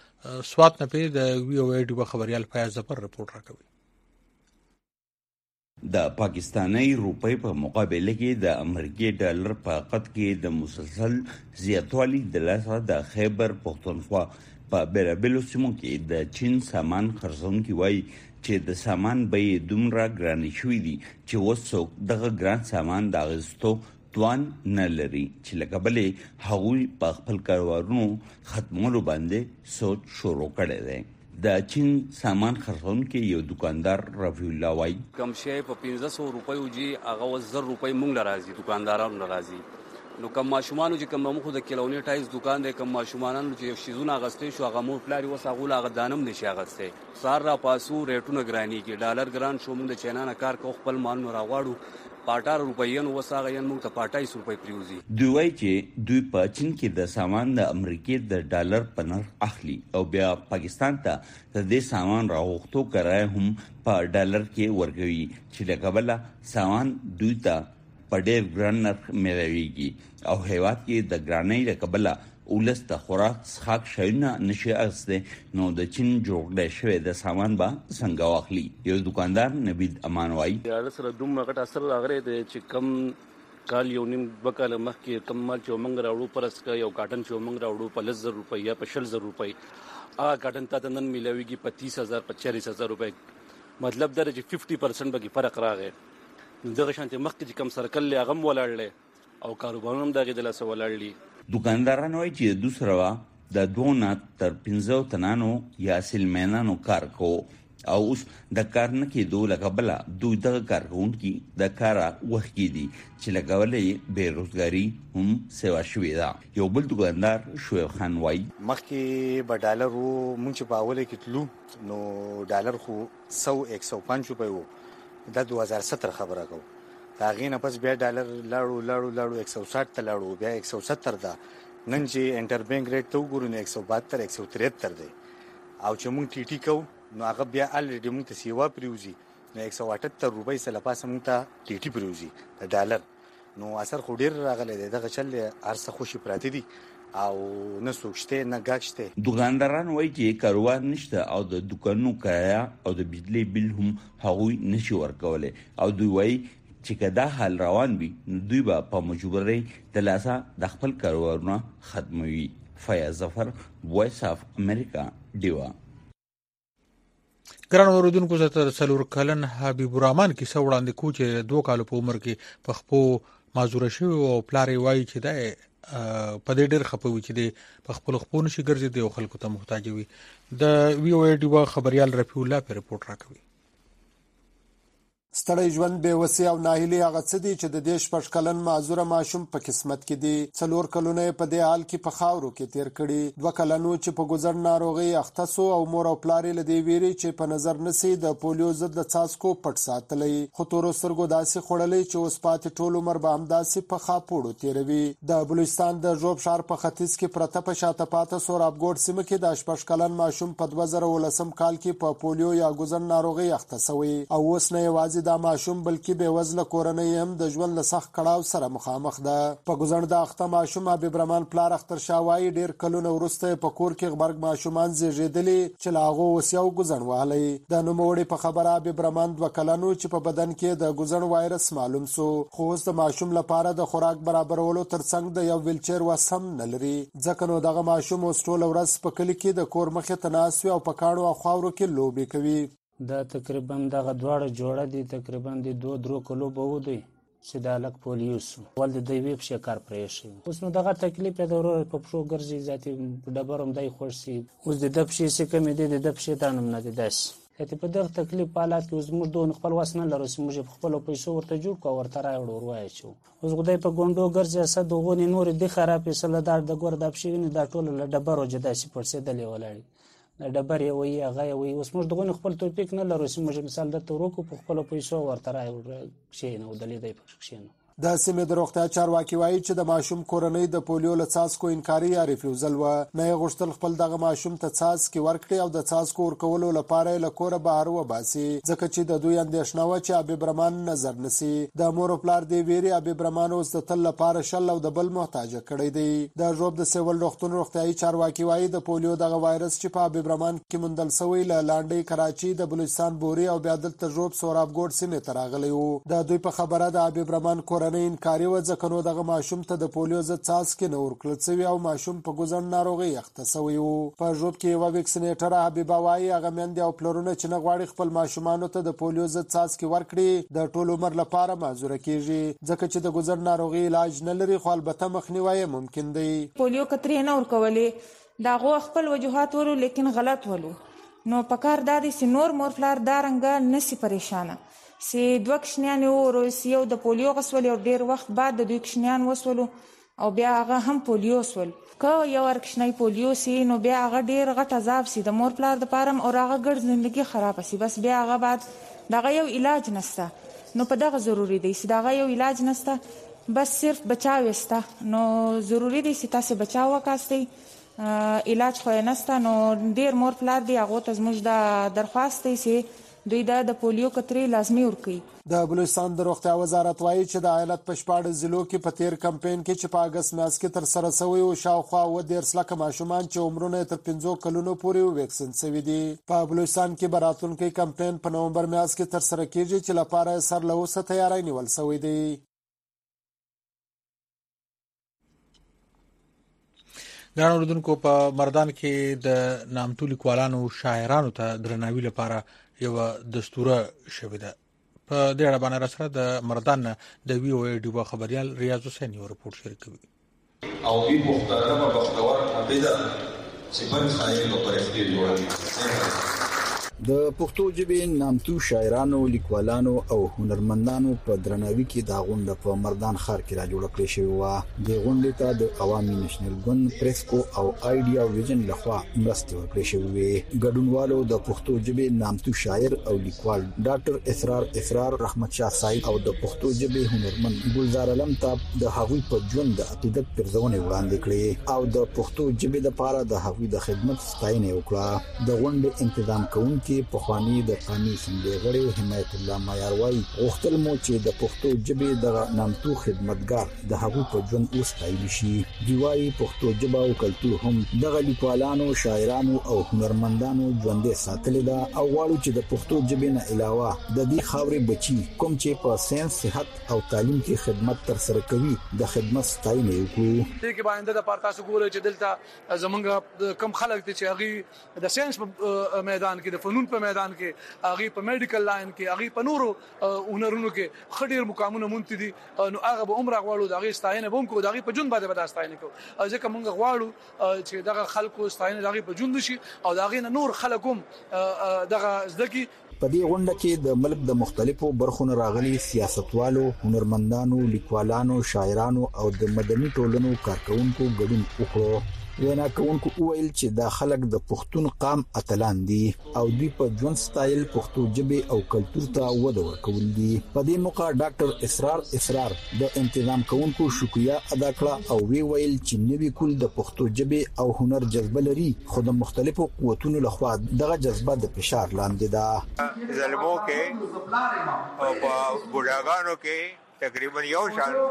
سوات نه په د وی او ای ډي خبريال فیاض ظفر رپورټ راکوي. د پاکستانی روپۍ په مقابله کې د امریکای ډالر په قد کې د مسلسل زیاتوالي د لاسه د خیبر پښتونخوا په بیلابیلو سیمو کې د چین سامان خرڅونکي وایي چې د سامان بیې دومره ګرانې شوې دي چې اوس څوک دغه ګران سامان د اخیستو توان نه لري چې له کبله هغوی په خپل کاروبارونو ختمولو باندې سوچ شروع کړی دی. د چین سامان خرڅونکي یو دکاندار رفیع الله وایي کم شی په 1500 روپیو جی هغه 1000 روپۍ مونږ لرازي دکاندارانو لرازي نو کم ماشومان چې کم مخ د کلونی ټایز دکان دی کم ماشومان چې شیزونه غستې شو هغه مور پلاری وس هغه لا غدانم نشي غستې سار را پاسو ریټونه ګرانی کې ډالر ګران شو مونږ د چینا نه کار کو خپل مان نو راغواړو 18 روپیان وساغه یان مونږ ته 28 روپۍ پریوزي دوی وایي چې دوی په چین کې د سامان د امریکای د ډالر په نرخ اخلي او بیا پاکستان ته د دې سامان راوختو کرای هم په ډالر کې ورګوي چې د کبله سامان دوی ته په ډېر ګران نرخ ملويږي او هیواد کې د ګرانۍ د کبله ولس ته خوراک څښاک شیونه نشي اخیستی نو د چین جوړ شوی د سامان به څنګه واخلي. یو دکاندار نبید امان وایي دا سره دومره غټ اثر راغلی دی چې کم کال یو نیم وکاله مخکې کم مال چې موږ راوړو پرسکه یو کاټن چې موږ راوړو په 10,000 روپۍ یا په 20,000 روپۍ هغه کاټن ته نن ملويږي په 30,000 په 40,000 روپۍ مطلب دا چې 50% به فرق راغی. دغه شانتي مخکې چې کم سرکل هغه ولاړل او کاروبارونه هم دغه د لاس ولاړل. دکانداران وایي چې دوسروا د 2 تر 15 تنانو یا سلمانانو کار کو او اوس د کار نه کېدو لکه بل دوی دغه کارکونکي د کاره وښکې دي چې لګولې بیروزګاری هم سیوا شوې ده. یو بل دکاندار شعیب خان وایي مخکې به ډالر مونږ چې په اوله کې تلو نو ډالر خو 100-105 روپۍ وو د 2017 خبره کوم دا غینه پس بیا ډالر لاړو 160 ته لاړو بیا 170 ده نن چې انټر بانک ریټ ته وګورو نو 172-173 دی او چې مونږ ټي ټي کو نو هغه بیا الریډي مونږ ته سیوا پریوزي نو 178 روپۍ سره پاسه مونږ ته ټي ټي پریوزي د ډالر نو اثر خو ډیر راغلی دی دغه چل ارسه خوشي پراته دي او نه سوچته نه گاچته. دکانداران وایي چې کاروبار نشته او د دکانونو کرایه او د بجلی بل هم هغوی نشي ورکولی او دوی وایي چې کدا حال روان وي نو دوی به په مجبورۍ د لاسه د خپل کاروبارونه ختموي. فیاض ظفر وایس اف امریکا ډیوا. ګران اوریدونکو زه تر څلور کلن حبیب الرحمن کیسه وړاندې کوم چې 2 کال په عمر کې په خپو معذور شوی او پلاری وایي چې دا په دې ډېر خپوي چې د خپل خپل نشي ګرځي د خلکو ته محتاج وي. د وی او ډیوا خبريال رفیع الله په رپورت راکوي. ستړی ژوند بې وسي او ناهیلي هغه څه دي چې د دې 6 کلن معذوره ماشوم په قسمت کې دي. 4 کلونه په دې حال کې په خاورو کې تیر کړي. 2 کلنو چې په ګذر ناروغي اخته سو او مور او پلار له دې ویري چې په نظر نسی د پولیو ضد د څاڅکو پټ ساتلې خو تور سترګو داسې خړلې چې اوس پاتې ټول عمر به هم داسې په خاپوړو تیروي. د بلوچستان د جوب شهر په ختیځ کې پرته په شاته پاته سورابګوډ سیمه کې د 6 کلن ماشوم په 2019 کال کې په پولیو یا ګذر ناروغي اخته شوی او اوس نه یوازې دا ماشوم بلکې به وزله کورنۍ هم د ژوند له سخت کړهو سره مخامخ ده. په ګذر د اخته ماشوم حبیب الرحمن پلار اختر شاوای ډیر کلونه وروسته په کور کې غبرګ ماشومان زیږیدلي چې لاغو وسیاو ګذر وهلي. د نوموړي په خبره حبیب الرحمن 2 کلنو چې په بدن کې د ګذر وایرس معلوم سو خو اوس د ماشوم لپاره د خوراک برابرولو ترڅنګ د یو ویلچر وس هم نه لري ځکه نو دغه ماشوم اوس ټول ورځ په کلی کې د کور مخې ته ناست وي او په کاڼو او خاورو کې لوبې کوي. دا تقریبا دغه دواړه جوړه دي تقریبا د 2-3 کلو به ودی چې د الک پولیوس ول د دوی په شکار پرې شي. اوس نو دغه تکلیف د ورور په پښو ګرځي ذاتي ډبرم دای خوش سي اوس د دبشي څخه کمی دي د دبشي دانم نه دي داس ته په دغه تکلیف په حالات کې اوس موږ دوه خپل وسنه لرو چې موږ خپل پیسو ورته جوړ کو ورته راوړو وروای شو. اوس غدای په ګوندو ګرځي اسه دغه نور د خرابې سلدار د ګور د بشي نه د ټول له ډبرو جدا شي پرسیدلې ولاړ ډبر یې وي هغه وي اوس موږ دغه خپل توپیک نه لرو چې موږ مثال د توروکو په خپل پیسو ورته راوړو شي نه ودلې دی په شي نه د سیمې د روغتیا چارواکي وایي چې د ماشوم کورنۍ د پولیو له څاڅکو انکاري یا ریفیوزل و، نه یې غوښتل خپل دغه ماشوم ته څاڅکي ورکړي او د څاڅکو ورکولو لپاره یې له کوره بهر وباسي، ځکه چې د دوی اندېښنه وه چې حبیب رحمان نظر نسی. د مور او پلار دې ویري حبیب رحمان اوس د تل لپاره شل او د بل محتاجه کړی دی. د ژوب د سیول روغتون روغتیایي چارواکي وایي د پولیو دغه وایرس چې په حبیب رحمان کې موندل شوی له لانډۍ، کراچي، د بلوچستان بوري او بیا دلته ژوب سورابګوډ سیمې ته راغلی و. د دوی په خبره د حبیب رحمان کورنۍ انکاري وه، ځکه نو دغه ماشوم ته د پولیو ضد څاڅکي نه ورکړل شوي او ماشوم په ګوزڼ ناروغۍ اخته شوی و. په ژوب کې یوه ویکسینیټره حبیبه وایي هغه میندې او پلرونه چې نه غواړي خپل ماشومانو ته د پولیو ضد څاڅکي ورکړي د ټول عمر لپاره معذوره کیږي، ځکه چې د ګوزڼ ناروغۍ علاج نه لري، خو البته مخنیوی ممکن دی. پولیو کترې نه ورکولې دا غو خپل وجوهات ورو لیکن غلط ولو، نو پکار دا دي چې نور مور پلار دا رنګه نسی پریشانه سی دوه کشنیان ورو یو د پولیو غسول او ډیر وخت بعد د دوی کشنیان وسولو او بیا هغه هم پولیو وسول. که یو ورکشنی پولیو سی نو بیا هغه ډیر غټ عذاب سی د مور پلار د پاره او هغه ګډ ژوندۍ خراب سی، بس بیا هغه بعد دغه یو علاج نسته. نو په دغه ضروری دی چې دغه یو علاج نسته، بس صرف بچاو استه. نو ضروری دی چې تاسو بچاو وکاستئ، علاج خو نسته. نو ډیر مور پلار دی هغه ته زموږ د درخواست دی چې دوی د پولیو کترې لازمي ورکړي. د بلوچستان د روغتیا وزارت وایي چې د ایالت په 14 ضلعو کې په تیر کمپاین کې چې په اگست میاشت کې تر سره شوی او شاوخوا 13 لکه ماشومان چې عمرونه تر 15 کلونو پورې ویکسین شوي دي. په بلوچستان کې به راتلونکی کمپاین په نومبر میاشت کې تر سره کیږي چې لپاره سر له اوسه تیاری نیول شوی دی. ګران اوریدونکو، په مردان کې د نامتو لیکوالانو شاعرانو ته درناوي لپاره یو دستوره شوې ده. په دې اړه باندې را سره د مردان د وی او ای ډیو خبريال ریاض حسین یو رپورټ شریکوي. او بي محترمه بختور عبیده چې بل خایل او پرختي جوړوي. د پښتو ژبې نامتو شاعرانو، لیکوالانو او هنرمندانو په درناوي کې دا غونډه په مردان ښار کې را جوړه کړې شوې وه. د غونډې ته د عوامي نېشنل ګوند، پریسکو او آیډیا ویژن لخوا مرستې ورکړې شوې وې. ګډونوالو د پښتو ژبې نامتو شاعر او لیکوال ډاکټر اسرار رحمت شاه صاحب او د پښتو ژبې هنرمند ګلزار علم ته د هغوی په ژوند د عقیدت پرځونې وړاندې کړې او د پښتو ژبې لپاره د هغوی د خدمت ستاینه وکړه. د غونډې تنظیم کوونکي کې پخوانی د قومي اسمبلی غړي حمایت الله معیار وایي غوښتل مو چې د پښتو ژبې د نامتو خدمتګار د هغو په ژوند وستایل شي. دی وایي پښتو ژبه او کلتور هم د لیکوالانو، شاعرانو او هنرمندانو ژوندې ساتلې ده او غواړو چې د پښتو ژبې نه علاوه د دې خاورې بچي کوم چې په ساينس، صحت او تعلیم کې خدمت تر سره کوي د خدمت ستاینه وکړو. دې کې باندې د پارتاسو ګوري چې دلته زمونږ کم خلک دي چې هغه د ساينس په میدان کې، د فنون په میدان کې، هغه په میډیکل لاین کې، هغه په نورو هنرونو کې خډیر مقامونه مونږ دي. نو هغه به عمر غواړو دغه ستاینه بوم کو، دغه په جون باندې به ستاینه کو. ځکه مونږ غواړو چې دغه خلکو ستاینه دغه په جون شي او دغه نور خلکوم دغه زدکی. په دې غونډه کې د ملک د مختلفو برخو راغلي سیاستوالو، هنرمندانو، لیکوالانو، شاعرانو او د مدني ټولنو کارکونکو ګډون وکړو. وینا کوونکو وویل چې دا خلک د پښتون قام اتلان دي او دوی په ژوند سټایل پښتو ژبه او کلتور ته وده ورکول دي. په دې موقع ډاکټر اسرار د تنظیم کوونکو شکریہ ادا کړه او ویل چې نوی کول د پښتو ژبه او هنر جذبه لري، خو د مختلفو قوتونو لخوا دغه جذبه د فشار لاندې ده. ظلمو کې او په بوډاګانو کې تقریبا یو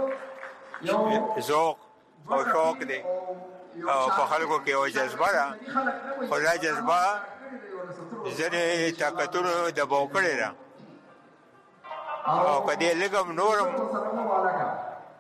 شان ذوق او شوق دی او په خلکو کې یو جذبه ده، خو دا جذبه ځینې طاقتونو دباو کړې ده او که دې لږ نورم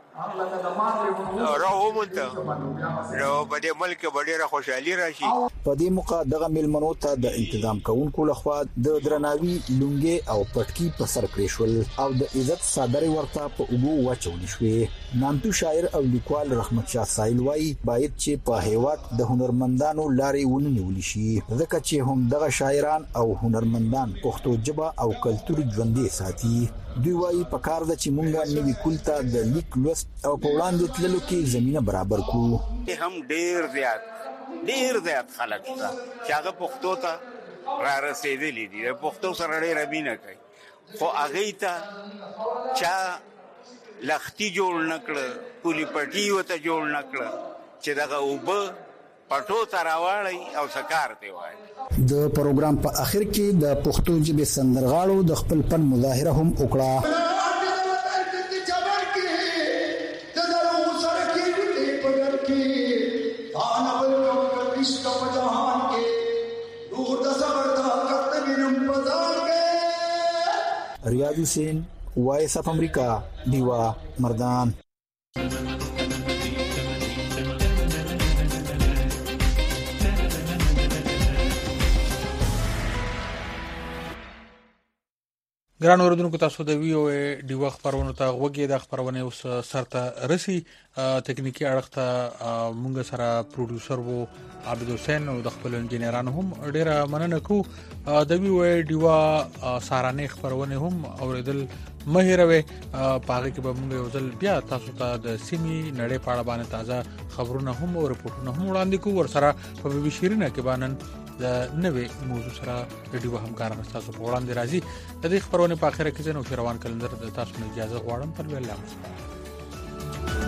راومونته نو په دې ملک کې ډېره خوشحالي راشي. په دې موقع دغه مېلمنو ته د تنظیم کوونکو لخوا د درناوي لونګي او پټکی په سر کړی شول او د عزت صادري ورته په اوګو واچول شوې. نامتو شاعر او لیکوال رحمت شاه سایل وایي باید چې په هیواد د هنرمندانو لارې ونیول شي، ځکه چې هم دغه شاعران او هنرمندان پښتو ژبه او کلتور ژوندۍ ساتي. دوی وایي په کار ده چې مونږه نوی کلتور د لیک لوست او په وړاندې تللو کې زمينه برابر کړو. هم ډیر زیات خلک شته چې هغه پښتو ته را رسیدلي دي، پښتو سره ډېره مینه کوي، خو هغه ته چا لختي جوړ نکړه پولی پټي وته جوړ نکړه چې دغه وبه پټو تراوړی او سکار دی وای. د پروګرام په اخر کې د پښتو ژبې سندرغاړو د خپل فن مظاهره هم وکړه. ریاض حسین وایس اف امریکا دیوا مردان. ګران اوردونکو تاسو د وی او ډیو خبرونو ته غوږی د خبرونه اوس سرته رسی تکنیکی اړخ ته مونږ سره پروډوسر وو عابد حسین او د خپل انجنیرانو هم ډیره مننه کو. د وی او ډیو سارانه خبرونه هم اوریدل مهیروي پاره کې به مونږ یو ځل بیا تاسو ته د سیمي نړۍ په اړه باندې تازه خبرونه هم او رپورټونه هم وړاندې کوو. ورسره په بي بي شيرینه کې باندې د نوې موضوع سره د ډیو همکارانو تاسو په وړاندې راځي. د دې خبرونه په اخر کې زنو شروان کلندر د تاسو نه اجازه غواړم. پر ویل